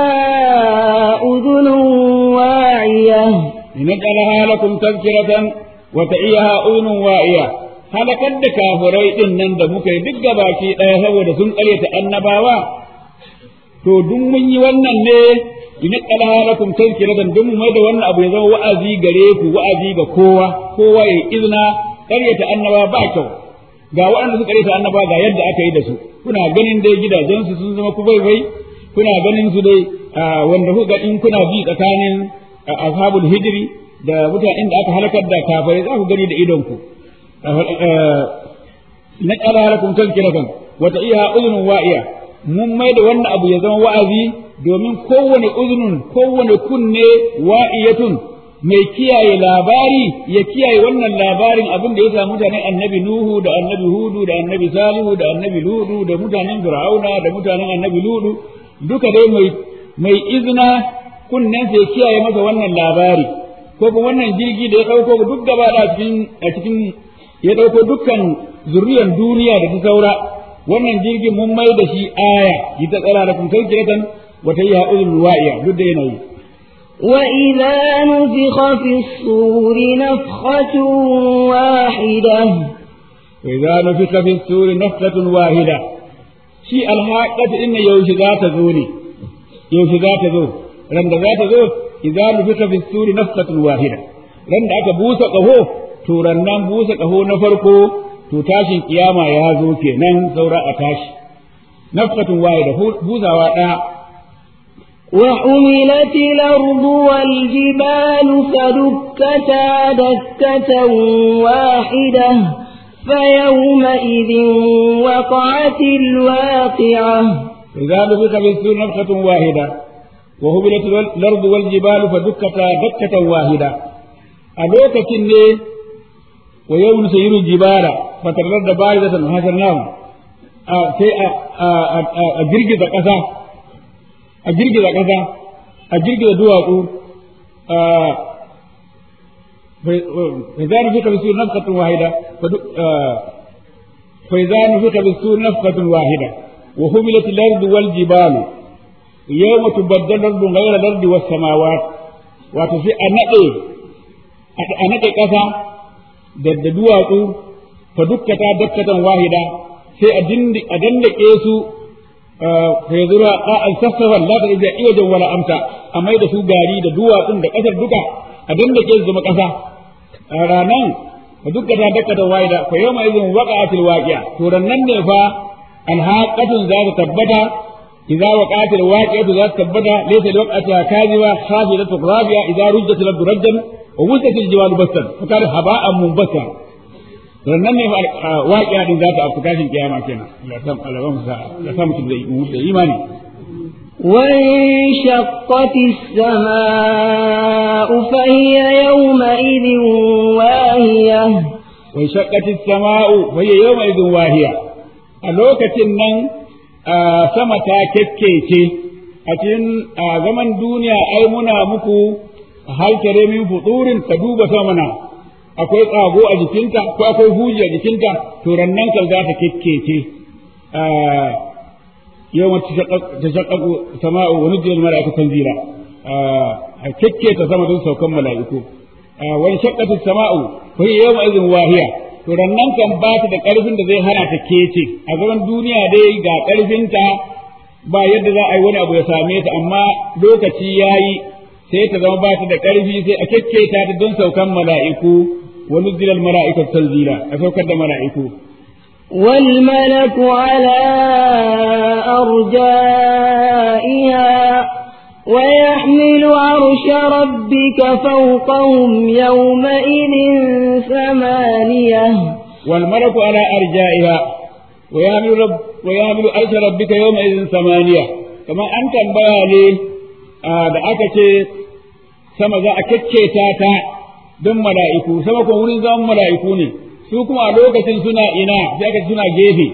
أذن واعية لنجعلها لكم تذكرة وتعيها أذن واعية halakar da kafirai din nan da muka yi duk gabaki ɗaya saboda sun ƙaryata annabawa to duk mun yi wannan ne linaqalaha lakum tazkiratan duk mai da wannan abu ya zama wa'azi gare ku wa'azi ga kowa ya izina ƙaryata annabawa ba kyau ga waɗanda suka rasa annaba ga yadda aka yi da su kuna ganin dai gidajensu sun zama kubaibai kuna ganin su dai wanda kuka in kuna bi tsakanin ashabul hijri da mutanen da aka halakar da kafirai za ku gani da idon ku na qala lakum tazkiratan wa ta'iha udhunun wa'iya mun mai da wannan abu ya zama wa'azi domin kowane kunne wa'iyatun mai kiyaye labari ya kiyaye wannan labarin abin da ya samu mutanen annabi Nuhu da annabi Hudu da annabi Salihu da annabi Ludu da mutanen Fir'auna da mutanen annabi Ludu duka dai mai izina kunnen sai kiyaye masa wannan labari ko kuma wannan jirgi da ya dauko duk gaba da cikin ya dauko dukkan zuriyar duniya da ta saura wannan jirgin mun mai da shi aya ita tsara da kun kalkiratan wata yi ha'udul wa'iya duk da yanayi وإذا نفخ في الصور نفخة واحدة وإذا نفخ في الصور نفخة واحدة شيء الحاقة إن يوش ذات ذوني رند ذات ذو إذا نفخ في الصور نفخة واحدة رند أكا بوسا قهو تورنان بوسا قهو نفرقو تتاشي قياما يازوكي نن ثورة أتاش نفخة واحدة بوسا واحدة وحملت الأرض والجبال فدكتا دكة واحدة فيومئذ وقعت الواقعة إذا نفخ في الصور نفخة واحدة وحملت الأرض والجبال فدكتا دكة واحدة ألوكة ويوم نسير الجبال فترى الأرض باردة وحشرناهم أجرجز قصة a girgiza ƙasa a girgiza duwatsu فإذا نفخ في الصور نفخة واحدة فإذا نفخ في الصور نفخة واحدة وحملت الأرض والجبال يوم تبدل الأرض غير الأرض والسماوات وتسي أنقي قصة duwatsu فدكتا دكة واحدة sai a dandake su فيذرها قاء صفصفا لا تجد عوجا ولا أمتا أما إذا سو غاري da duwatsun da kasar duka a dandake su zama kasa ranan dukka ta dakka da waida fa yawma idhin waqa'atil waqi'a to rannan ne fa alhaqatun za ta tabbata idza waqa'atil waqi'atu za ta tabbata laysa liwaqatiha kadhiba khafidatu rabi'a idza rujjatil ardu rajjan wa wusatil jibalu bastan fa kana haba'an munbasar rannan ne waƙiya din za ta afku tashin kiyama kenan Allah sa mutum da imani وانشقت السماء فهي يومئذ واهية وانشقت السماء فهي يومئذ واهية الوقت نن sama ta kekkece a cikin zaman duniya ai muna muku halkare min futurin ka duba sama na akwai tsago a jikinta ko akwai huji a jikinta to rannan kan za ta kekkece yawma tashaqqaqu sama'u wa nuzila al-mala'ikatu tanzila a kekkece sama don saukan mala'iku wa shaqqat as-sama'u fa hiya yawma idhin wahiya to rannan kan ba ta da karfin da zai hana ta kece a zaman duniya dai ga karfinta ba yadda za a yi wani abu ya same ta amma lokaci yayi sai ta zama ba ta da ƙarfi sai a kekketa ta don saukan mala'iku wa nuzila al mala'ikatu tanzila a saukar da mala'iku والملك على أرجائها ويحمل عرش ربك فوقهم يومئذ ثمانية والملك على أرجائها ويحمل عرش ربك يومئذ ثمانية كما أنت بياني da aka ce sama za a kekketa ta don mala'iku sama kuma wurin zaman mala'iku ne su kuma a lokacin suna ina sai aka suna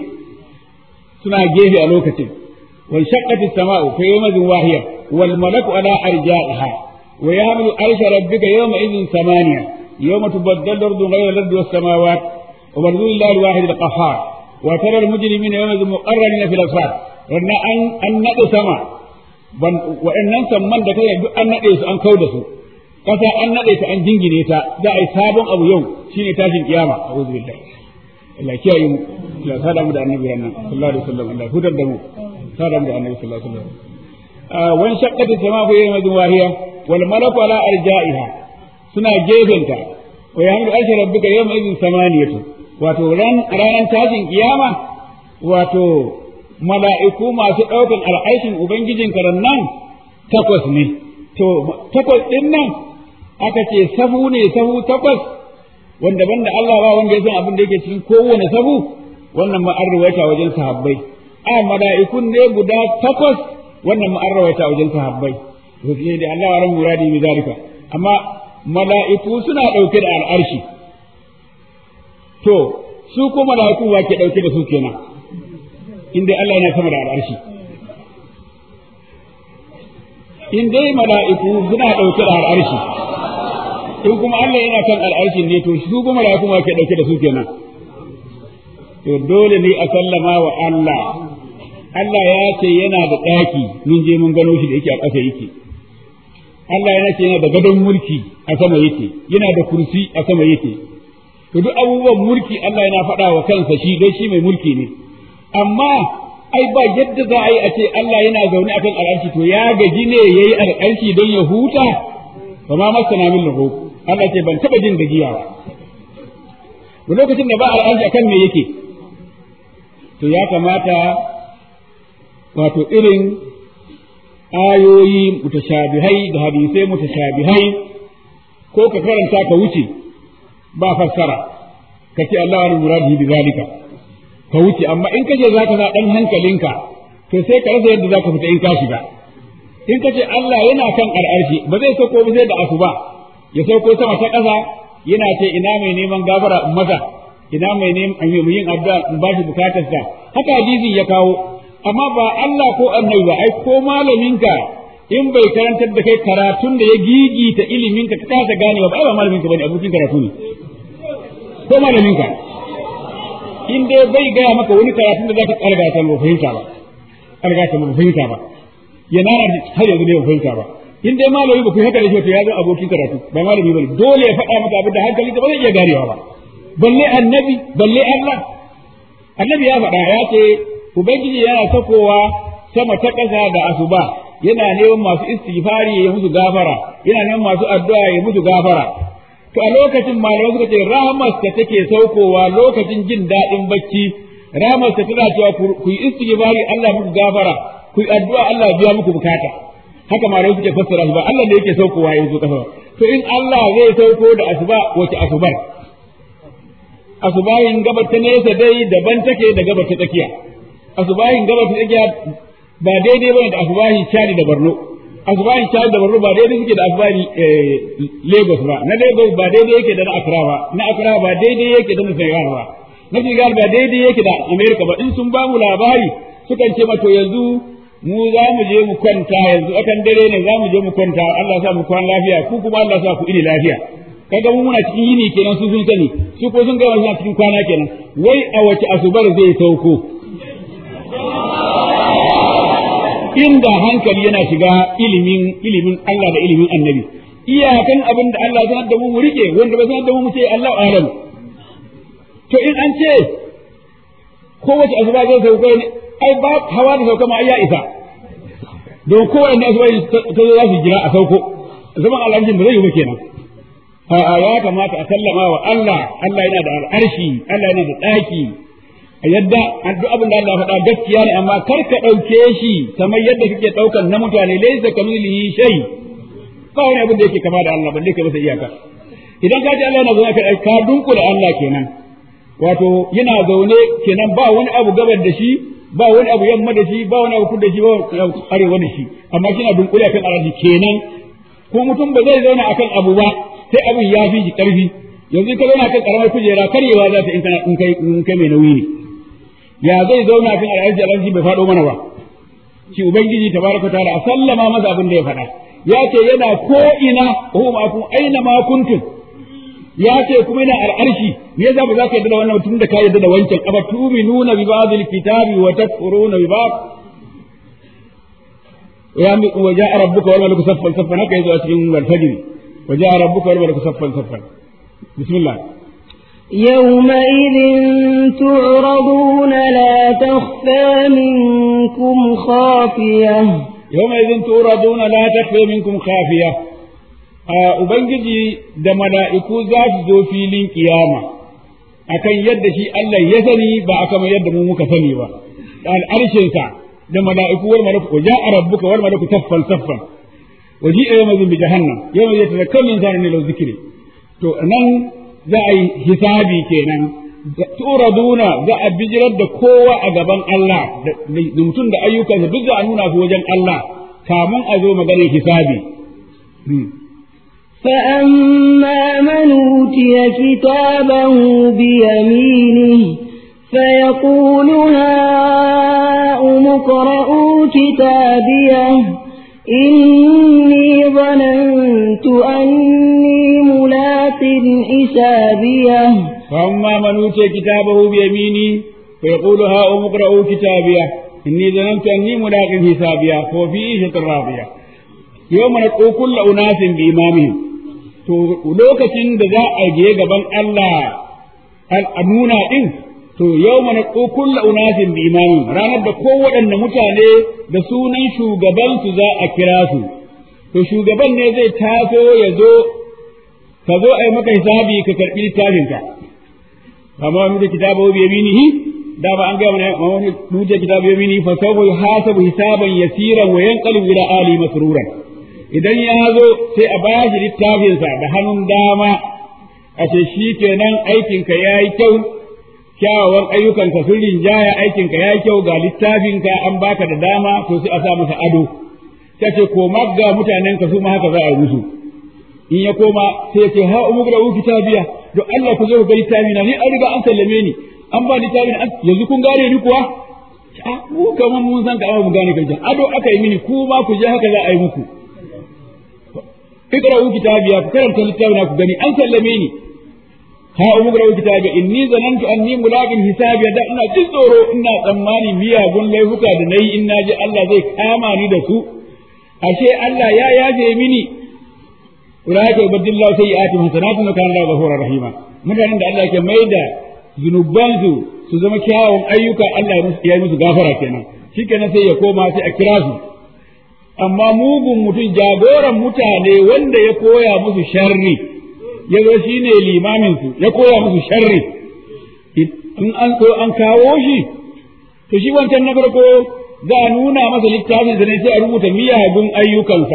gefe a lokacin wal shaqqati as-sama'u fa yawmin wahiya wal malaku ala arja'iha wa yahmilu arsha rabbika yawma idhin thamaniya yawma tubaddalu al-ardu ghayra al-ardi was-samawat wa barzu lillahi al-wahid al-qahhar wa tara al-mujrimina yawma idhin muqarranina fil asfar wannan an nade sama wa'annan samman da kai duk an nade su an kauda su kasa an nade ta an jingine ta za a yi sabon abu yau shine tashin kiyama a'udhu billahi Allah kiyaye mu Allah sada mu da annabi rannan sallallahu alaihi wasallam Allah hudar da mu sada mu da annabi sallallahu alaihi wasallam wan shaqqati sama'u yawma wahiya wal malaku ala arja'iha suna gefenta wa yahmilu arsha rabbika yawma idhin samaniyatu wato ranan tashin kiyama wato mala'iku masu daukan al'aishin ubangijin karannan takwas ne to takwas din nan aka ce sahu takwas wanda banda Allah ba wanda ya san abin da yake cikin kowane sahu wannan ma an rawaita wajen sahabbai a mala'ikun ne guda takwas wannan ma an rawaita wajen sahabbai to sai da Allah ran muradi bi zalika amma mala'iku suna dauke da al'arshi to su ko mala'iku wa ke dauke da su kenan inda Allah yana sama da al'arshi in dai mala'iku suna dauke da al'arshi in kuma Allah yana kan al'arshin ne to su kuma mala'iku ma ke dauke da su kenan to dole ne a sallama wa Allah Allah ya ce yana da daki mun je mun gano shi da yake a ƙasa yake Allah yana ce yana da gadon mulki a sama yake yana da kursi a sama yake to duk abubuwan mulki Allah yana faɗa wa kansa shi dai shi mai mulki ne amma ai ba yadda za a yi a ce Allah yana zaune akan al'arshi to ya gaji ne yayi al'arshi don ya huta fa ma masana min lahu Allah ce ban taba jin gajiya ba lokacin da ba al'arshi akan me yake to ya kamata wato irin ayoyi mutashabihai da hadisai mutashabihai ko ka karanta ka wuce ba fassara ka ce Allah wani muradi bi zalika ka wuce amma in kace zaka sa dan hankalinka to sai ka rasa yadda zaka fita in ka shiga in kace Allah yana kan al'arshi ba zai sauko ba sai da asuba ya sauko sama ta ƙasa yana ce ina mai neman gafara in maza ina mai neman yin addu'a in ba shi bukatarsa haka hadisi ya kawo amma ba Allah ko annabi ba ai ko malaminka in bai karantar da kai karatun da ya gigita iliminka ka kasa ganewa ba ai ba malaminka bane abokin karatu ne ko malaminka in dai bai gaya maka wani karatun da zaka karga ta ba fahimta ba yana da har yanzu ne ba fahimta ba in dai malami ba ku haka da shi to ya zo abokin karatu ba malami bane dole ya faɗa maka abin da hankali ba zai iya ganewa ba balle annabi balle Allah annabi ya faɗa ya ce ubangiji yana sakowa sama ta ƙasa da asuba yana neman masu istighfari ya musu gafara yana neman masu addu'a ya musu gafara to a lokacin malamai suka ce rahmas ta take saukowa lokacin jin daɗin bacci rahmas ta tana cewa ku yi istighfari Allah muku gafara ku yi addu'a Allah ya biya muku bukata haka malamai suke fassara shi ba Allah ne yake saukowa yanzu kafa to in Allah zai sauko da asuba wace asubar asubahin gabar ta nesa dai daban take da gabar ta tsakiya asubahin gabar ta tsakiya ba daidai bane da asubahin Chadi da Borno asubahin Chadi da Borno ba daidai suke da asubahin Lagos ba na Lagos ba daidai yake da na Accra ba na Accra ba daidai yake da na Senegal ba na Senegal ba daidai yake da America ba in sun ba mu labari sukan ce mato yanzu mu za mu je mu kwanta yanzu akan dare ne za mu je mu kwanta Allah sa mu kwana lafiya ku kuma Allah sa ku ini lafiya kaga mu muna cikin yini kenan su sun sani su ko sun ga wannan cikin kwana kenan wai a wace asubar zai sauko inda hankali yana shiga ilimin Allah da ilimin annabi iyakan abin da Allah sanar da mu rike wanda ba sanar da mu ce Allah alam to in an ce kowace asuba zai sauko ne ai ba hawa da sauka ma ya isa don kowanne asubai ta zo za su jira a sauko zaman al'arshin ba zai yi ba kenan a ya kamata a sallama wa Allah yana da al'arshi Allah yana da ɗaki a yadda duk abin da Allah faɗa gaskiya ne amma kar ka ɗauke shi kamar yadda kake ɗaukan na mutane laysa kamilihi shay ba wani abin da yake kama da Allah balle kai masa iyaka idan ka ji Allah yana zaune ka dunkula Allah kenan wato yana zaune kenan ba wani abu gabar da shi ba wani abu yamma da shi ba wani abu kudu da shi ba wani arewa da shi amma kina dunkule akan arashi kenan ko mutum ba zai zauna akan abu ba sai abin ya fi shi karfi yanzu ka zauna kan karamar kujera karyewa za ta in kai mai nauyi ne ya zai zauna kan arashi bai faɗo mana ba shi ubangiji tabaraka ta'ala a sallama masa abin da ya faɗa ya ce yana ko ina ko ma kun aina ma kuntum ya ce kuma yana al'arshi me yasa ba za ka yarda da wannan mutum da ka yarda da wancan aba tu'minuna bi ba'dil kitabi wa takfuruna bi ba'd wa ja'a rabbuka wal malaku saffan saffan haka yazo a cikin al-fajr wa ja'a rabbuka wal malaku saffan saffan bismillah يومئذ تعرضون لا تخفى منكم خافية يومئذ تعرضون لا تخفى منكم خافية Ubangiji da mala'iku za su zo filin kiyama akan yadda shi Allah ya sani ba akan yadda mu muka sani ba, da al'arshinsa da mala'iku wal malaku ja a rabbuka wal malaku saffan saffan waji a yamazin bi jahannam yamma zai tazakka min zana ne lau zikiri to nan za a yi hisabi kenan turaduna za a bijirar da kowa a gaban Allah da mutum da ayyukansa duk za a nuna su wajen Allah kamun a zo maganar hisabi. فأما من أوتي كتابه بيمينه فيقول هاؤم اقرءوا كتابيه إني ظننت أني ملاق حسابيه فأما من أوتي كتابه بيمينه فيقول هاؤم اقرءوا كتابيه إني ظننت أني ملاق حسابيه وفي عيشة راضية يوم ندعو كل أناس بإمامهم to lokacin da za a je gaban Allah a nuna din to yau mana kullu unasin bi imami ranar da kowaɗanne mutane da sunan shugaban su za a kira su to shugaban ne zai taso ya zo ka zo ai maka hisabi ka karbi littafin ka amma wani da kitabu bi yaminihi da ba an ga mana wani duje kitabu bi yaminihi fa sawfa yuhasabu hisaban yasiran wa yanqalibu ila ali masruran idan ya zo sai a bashi littafinsa da hannun dama a ce shi kenan aikinka ya yi kyau kyawawan ayyukanka sun rinjaya aikinka ya yi kyau ga littafinka an baka da dama to sai a sa masa ado ta ce koma ga mutanenka su ma haka za a yi musu in ya koma sai ce ha umu da uki tabiya don Allah ku zo ku ga littafina ni an riga an sallame ni an ba littafin yanzu kun gane ni kuwa mu kaman mun san ka amma mu gane kan ado aka yi mini ku ma ku je haka za a yi muku اقرأوا كتابي فكرمت الكتاب كغني أن سلميني ها أمقرأوا كتابي إني ظننت أني ملاق حسابي دا إنا جزورو إنا تماني ميا قل لي فكا دني إنا جاء الله زي كاماني دسو أشيء الله يا جيميني أولئك يبدل الله سيئاتهم حسنات وكان الله غفورا رحيما من عند الله كميدا ذنوبانسو su zama kyawun ayyuka Allah ya yi musu gafara kenan shikenan sai ya koma sai a kira su amma mugun mutum jagoran mutane wanda ya koya musu sharri ya zo shi ne limaminsu ya koya musu sharri in an kawo shi to shi wancan na farko za a nuna masa littafin da ne sai a rubuta miyagun ayyukansa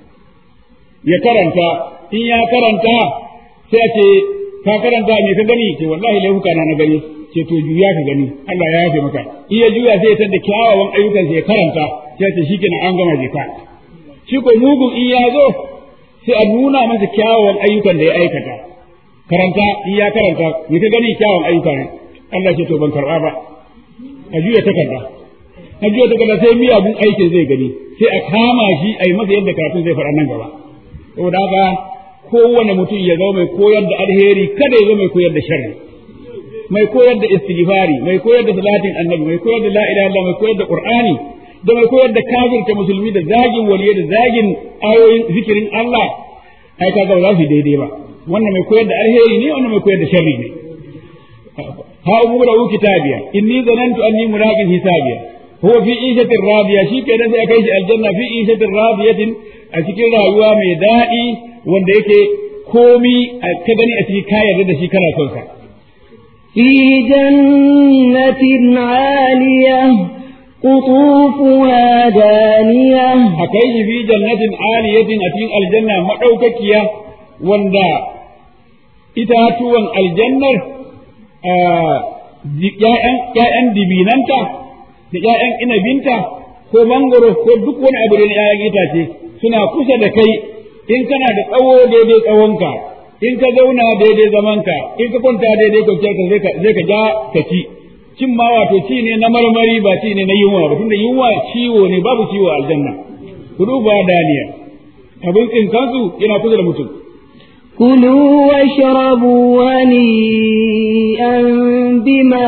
ya karanta in ya karanta sai a ce ka karanta me ka gani ce wallahi laifuka na gani ce to juya ka gani Allah ya yafe maka in ya juya sai ya tada kyawawan ayyukansa ya karanta sai ce shi kenan an gama jika shi ko mugun in ya zo sai a nuna masa kyawawan ayyukan da ya aikata karanta in ya karanta me ka gani kyawawan ayyuka ne Allah ce to ban karba ba a juya takarda sai miyagun aikin zai gani sai a kama shi a yi masa yadda karatun zai faɗa nan gaba saboda haka kowane mutum ya zama mai koyar da alheri kada ya zama mai koyar da sharri mai koyar da istighfari mai koyar da salatin annabi mai koyar da la ilaha illallah mai koyar da qur'ani da mai koyar da kafirta musulmi da zagin waliye da zagin ayoyin zikirin Allah ai kaga ba za su daidai ba wannan mai koyar da alheri ne wannan mai koyar da sharri ne ha umura kitabiya inni zanantu anni mulaqin hisabiya huwa fi ishatin radiya shi kenan sai kai shi aljanna fi ishatin radiyatin a cikin rayuwa mai daɗi wanda yake komi ka gani a cikin ka yarda da shi kana son sa في جنة عالية قطوفها دانية أكيد في جنة عالية أتين الجنة مدوككية وندا itatuwan aljannar ‘ya'yan dibinanta da ‘ya'yan inabinta ko mangoro ko duk wani abu da ‘ya'yan itace suna kusa da kai in kana da tsawo daidai tsawonka in ka zauna daidai zamanka in ka kwanta daidai kwanciyarka zai ka ja ka ci cin ma wato ci ne na marmari ba ci ne na yunwa ba tunda yunwa ciwo ne babu ciwo a aljanna ku duba daniya abin tsinkansu yana kusa da mutum كلوا واشربوا هنيئا بما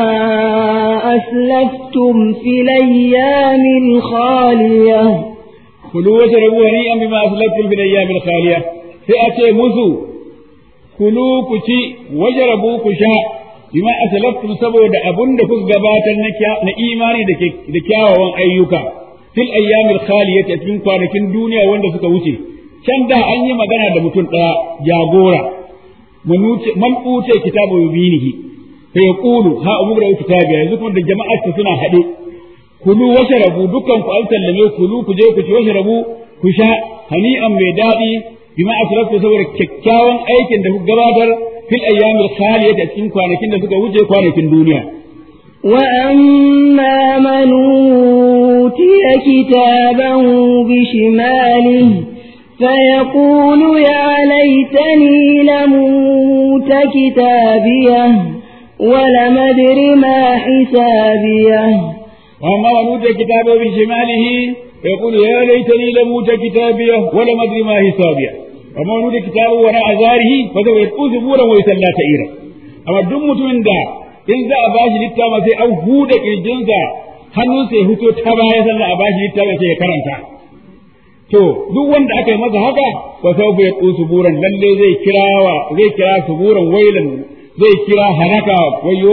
أسلفتم في الأيام الخالية كلوا واشربوا هنيئا بما أسلفتم في الأيام الخالية سأتي مسو كلوا كشي واشربوا كشا بما أسلفتم سبود أبن دفز قباتا نإيماني دكاوا أيوكا في الأيام الخالية تكون كوانكين دنيا وندفك وشي can da an yi magana da mutum ɗaya jagora man ute kitabu yubinihi fa yaqulu ha umra kitabi yanzu kuma da jama'ar su suna hade kulu washrabu dukkan ku an sallame kulu ku je ku ci washrabu ku sha hani'an mai dadi bima asrafu saboda kyakkyawan aikin da ku gabatar fil ayyamil khaliyati cikin kwanakin da suka wuce kwanakin duniya wa amma man utiya kitabahu bishimalihi فيقول يا ليتني لم أوت كتابيه ولم أدر ما حسابيه وأما من أوتي كتابه بشماله فيقول يا ليتني لم أوت كتابيه ولم أدر ما حسابيه وأما من أوتي كتابه وراء ظهره فسوف يدعو ثبورا ويسلى سعيرا أما دم دا in za a bashi littafi sai an huda kirjinsa hannun sai huto ta baya sannan a bashi littafi sai ya karanta to duk wanda aka yi masa haka fa sawfa yaqu suburan lalle zai kira suburan wailan zai kira halaka wayo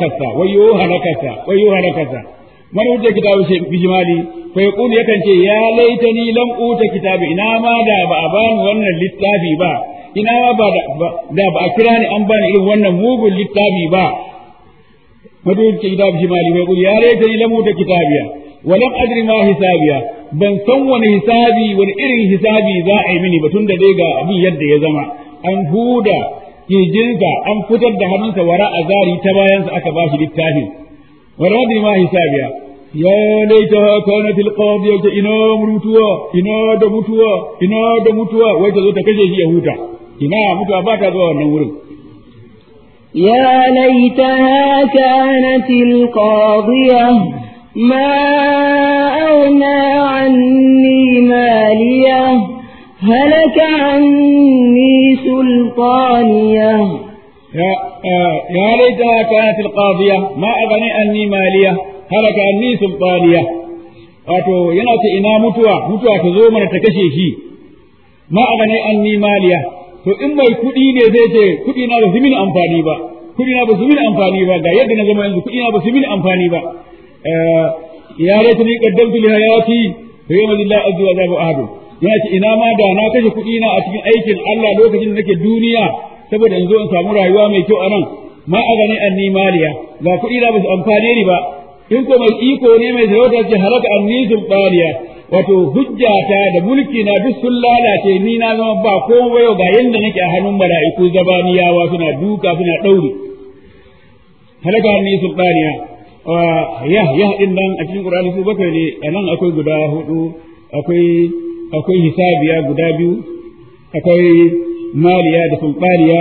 halakasa man wuce kitabu sai bijimali fa yaqulu yakan ce ya laitani lam uta kitabi ina ma da ba a bani wannan littafi ba ina ma ba da ba a kira ni an bani irin wannan mugun littafi ba man wuce kitabu bijimali fa yaqulu ya laitani lam uta kitabiya ولم أدري ما حسابيا ban san wani hisabi wani irin hisabi za a yi mini ba tunda dai ga abin yadda ya zama an huda kirjinsa an fitar da hannunsa wara a zari ta bayansa aka ba shi littafin wala adri ma hisabiya ya laita kanat alqadiya ina mutuwa wai ta zo ta kashe shi ya huta ina mutuwa ba ta zuwa wannan wurin يا ليتها كانت القاضية ما أغنى عني مالية هلك عني سلطانية يا ليتها كانت القاضية ما أغنى عني مالية هلك عني سلطانية wato yana ce ina mutuwa ta zo mana ta kashe shi ma agane anni maliya to in mai kuɗi ne zai ce kuɗi na ba su mini amfani ba ga yadda na zama yanzu kuɗi na ba su mini amfani ba ya laitani qaddamtu li hayati fa yawma lillahi azza wa jalla ahad yana ce ina ma da na kashe kuɗi na a cikin aikin Allah lokacin da nake duniya saboda in zo in samu rayuwa mai kyau anan ma agani anni maliya ga kuɗi na ba su amfane ni ba in ko mai iko ne mai sarauta ce halaka anni sultaniya wato hujjata da mulki na duk sun lalace ni na zama ba komai yau ga yanda nake a hannun mala'iku zabaniyawa suna duka suna daure halaka anni sultaniya ya din nan a cikin Qur'ani su bakwai ne anan akwai guda hudu akwai hisabiya guda biyu akwai maliya da sultaniya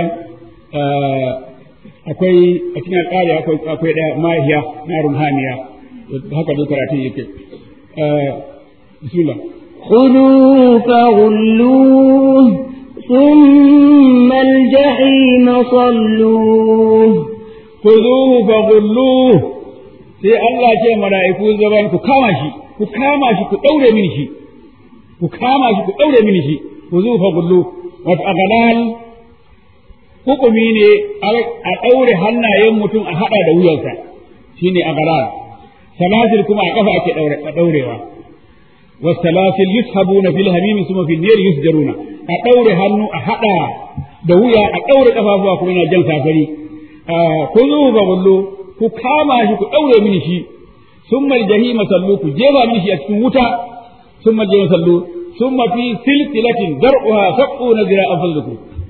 akwai a cikin alƙari akwai da mahiya na ruhaniya haka dai karatun yake bismillah خذوه فغلوه ثم الجحيم صلوه خذوه فغلوه sai Allah ce mala'iku zaban ku kama shi ku daure mini shi ku daure mini shi ku zufa gullu wato agalal hukumi ne a daure hannayen mutum a hada da wuyansa shine agalal salasil kuma a kafa ake daurewa wasalasil yushabuna fil hamim thumma fil nar yusjaruna a daure hannu a hada da wuya a daure kafafuwa kuma yana jan safari ku zo ba bullo ku kama shi ku daure mini shi thumma al-jahima sallu ku jeba mini shi a cikin wuta thumma al-jahima sallu thumma fi silsilatin dar'uha 70 zira'an fazluku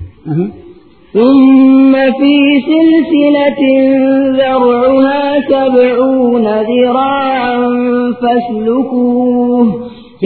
ثم في سلسلة ذرعها 70 ذراعا فاسلكوه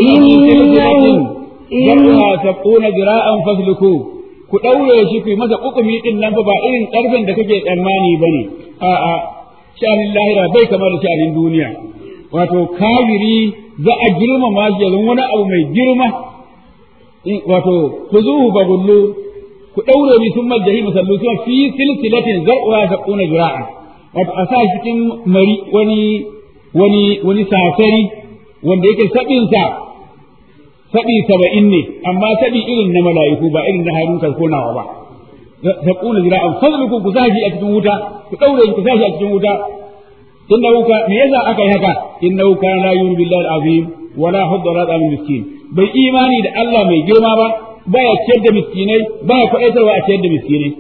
ذرعها 70 ذراعا فاسلكوه ku daure shi ku yi masa hukumi din nan fa ba irin karfin da kake tsammani bane a'a sha'anin lahira bai kamar sha'anin duniya wato kafiri za a girmama shi yanzu wani abu mai girma wato kuzuhu bagullu ku daure ni sun majjahi masallu sun fi silsilatin zar'uha 70 zira'a wato a sa cikin mari wani safari wanda yake sabin sa sabi 70 ne amma sabi irin na mala'iku ba irin na harun kalkonawa ba 70 zira'an fadluku ku sashi a cikin wuta ku daure ku sashi a cikin wuta innahu ka me yasa aka yi haka innahu kana la yu'minu billahi al-azim wala hudda al miskin bai imani da Allah mai girma ba baya ciyar da miskinai baya faɗaitarwa a ciyar da miskinai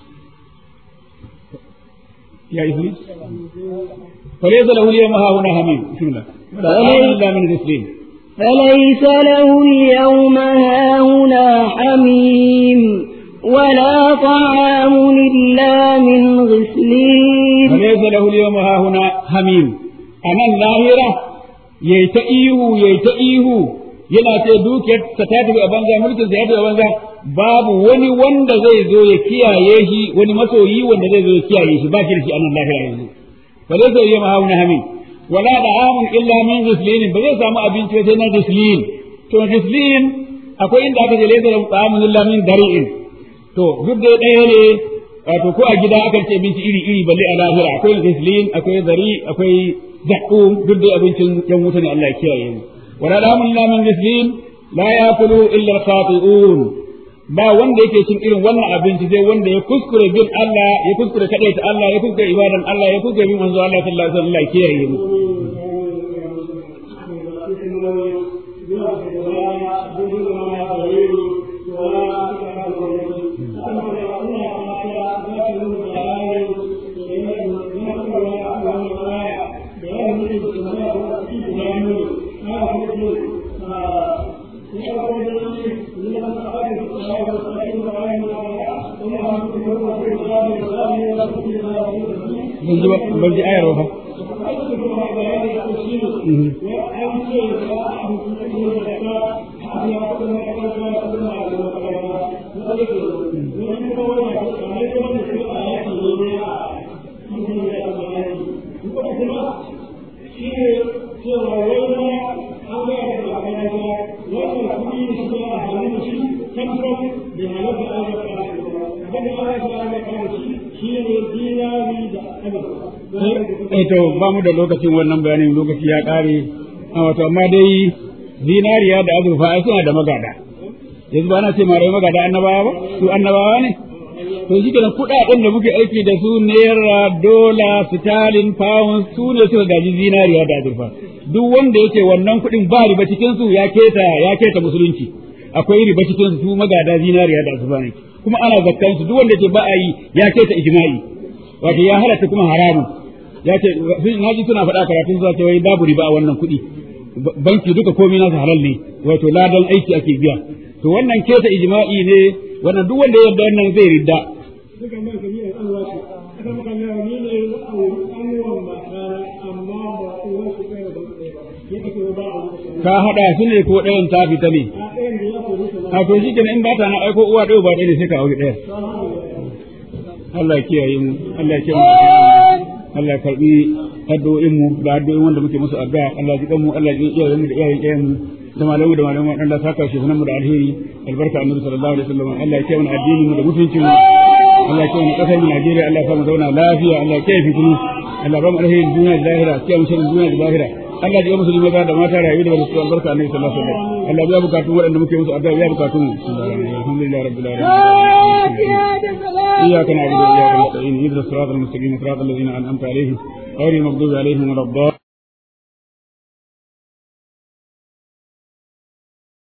ya ismi falaysa lahu al-yawma hahuna hamim bismillah illa min rislim فليس له اليوم هاهنا حميم ولا طعام إلا من غسلين فليس له اليوم هاهنا حميم أنا اللاهرة يتئيه yana ce dukiyar ta tafi a banza mulkin sa ya tafi a banza babu wani wanda zai zo ya kiyaye shi wani masoyi wanda zai zo ya kiyaye shi ba shi da shi anan lahira yanzu ba zai zo ya mahauna hamin wala da'amun illa min ghislin ba zai samu abinci sai na ghislin to ghislin akwai inda aka ce laysa da'amun illa min dari'in to duk da ɗaya ne wato ko a gida akan ce abinci iri iri balle a lahira akwai ghislin akwai dari akwai zaqqum duk da abincin yan wuta ne Allah ya kiyaye mu ولا لهم إلا من غسلين لا يأكله إلا الخاطئون ba wanda yake cin irin wannan abinci sai wanda ya kuskure bin Allah ya kuskure kadaita Allah ya kuskure ibadan Allah ya kuskure bin manzo Allah sallallahu alaihi wasallam kiyaye mu ban ji ayar ba to ba mu da lokacin wannan bayanin lokaci ya kare wato amma dai zinariya da azurfa ai suna da magada yanzu ba na ce mare magada annabawa ba su annabawa ne to shi kenan kuɗaɗen da muke aiki da su naira dola sterling pound su ne suka gaji zinariya da azurfa duk wanda yake wannan kuɗin ba riba cikin su ya keta musulunci akwai riba cikin su magada zinariya da azurfa ne kuma ana zakkan su duk wanda yake ba a yi ya keta ijma'i wato ya halatta kuma haramun ya ce na ji suna faɗa karatun zuwa cewa babu riba a wannan kuɗi banki duka komai nasu halal ne wato ladan aiki ake biya to wannan keta ijma'i ne wannan duk wanda ya yarda wannan zai ridda ka haɗa su ne ko ɗayan ta fita ne a to shi kenan in ba ta na aiko uwa ɗaya ba ɗaya ne sai ka auri ɗaya Allah ya kiyaye mu Allah ya kiyaye mu Allah ya karbi addu'o'in mu da addu'o'in wanda muke musu addu'a Allah ya jikan mu Allah ya kiyaye mu da iyayen mu da malamu Allah saka shi sunan mu da alheri albarka annabi sallallahu alaihi wasallam Allah ya kiyaye mu addini mu da mutuncin mu Allah ya kiyaye mu kasar mu Najeriya Allah ya sa mu zauna lafiya Allah ya kiyaye fitinu Allah ba mu alheri duniya da lahira kiyaye mu shirin duniya da lahira Allah ya musulmi da mata rayu da barka albarka annabi sallallahu alaihi wasallam Allah ya bukatun waɗanda muke musu addu'a ya bukatun mu alhamdulillah rabbil alamin إياك نعبد وإياك نستعين اهدنا الصراط المستقيم صراط الذين أنعمت عليهم غير المغضوب عليهم ولا الضالين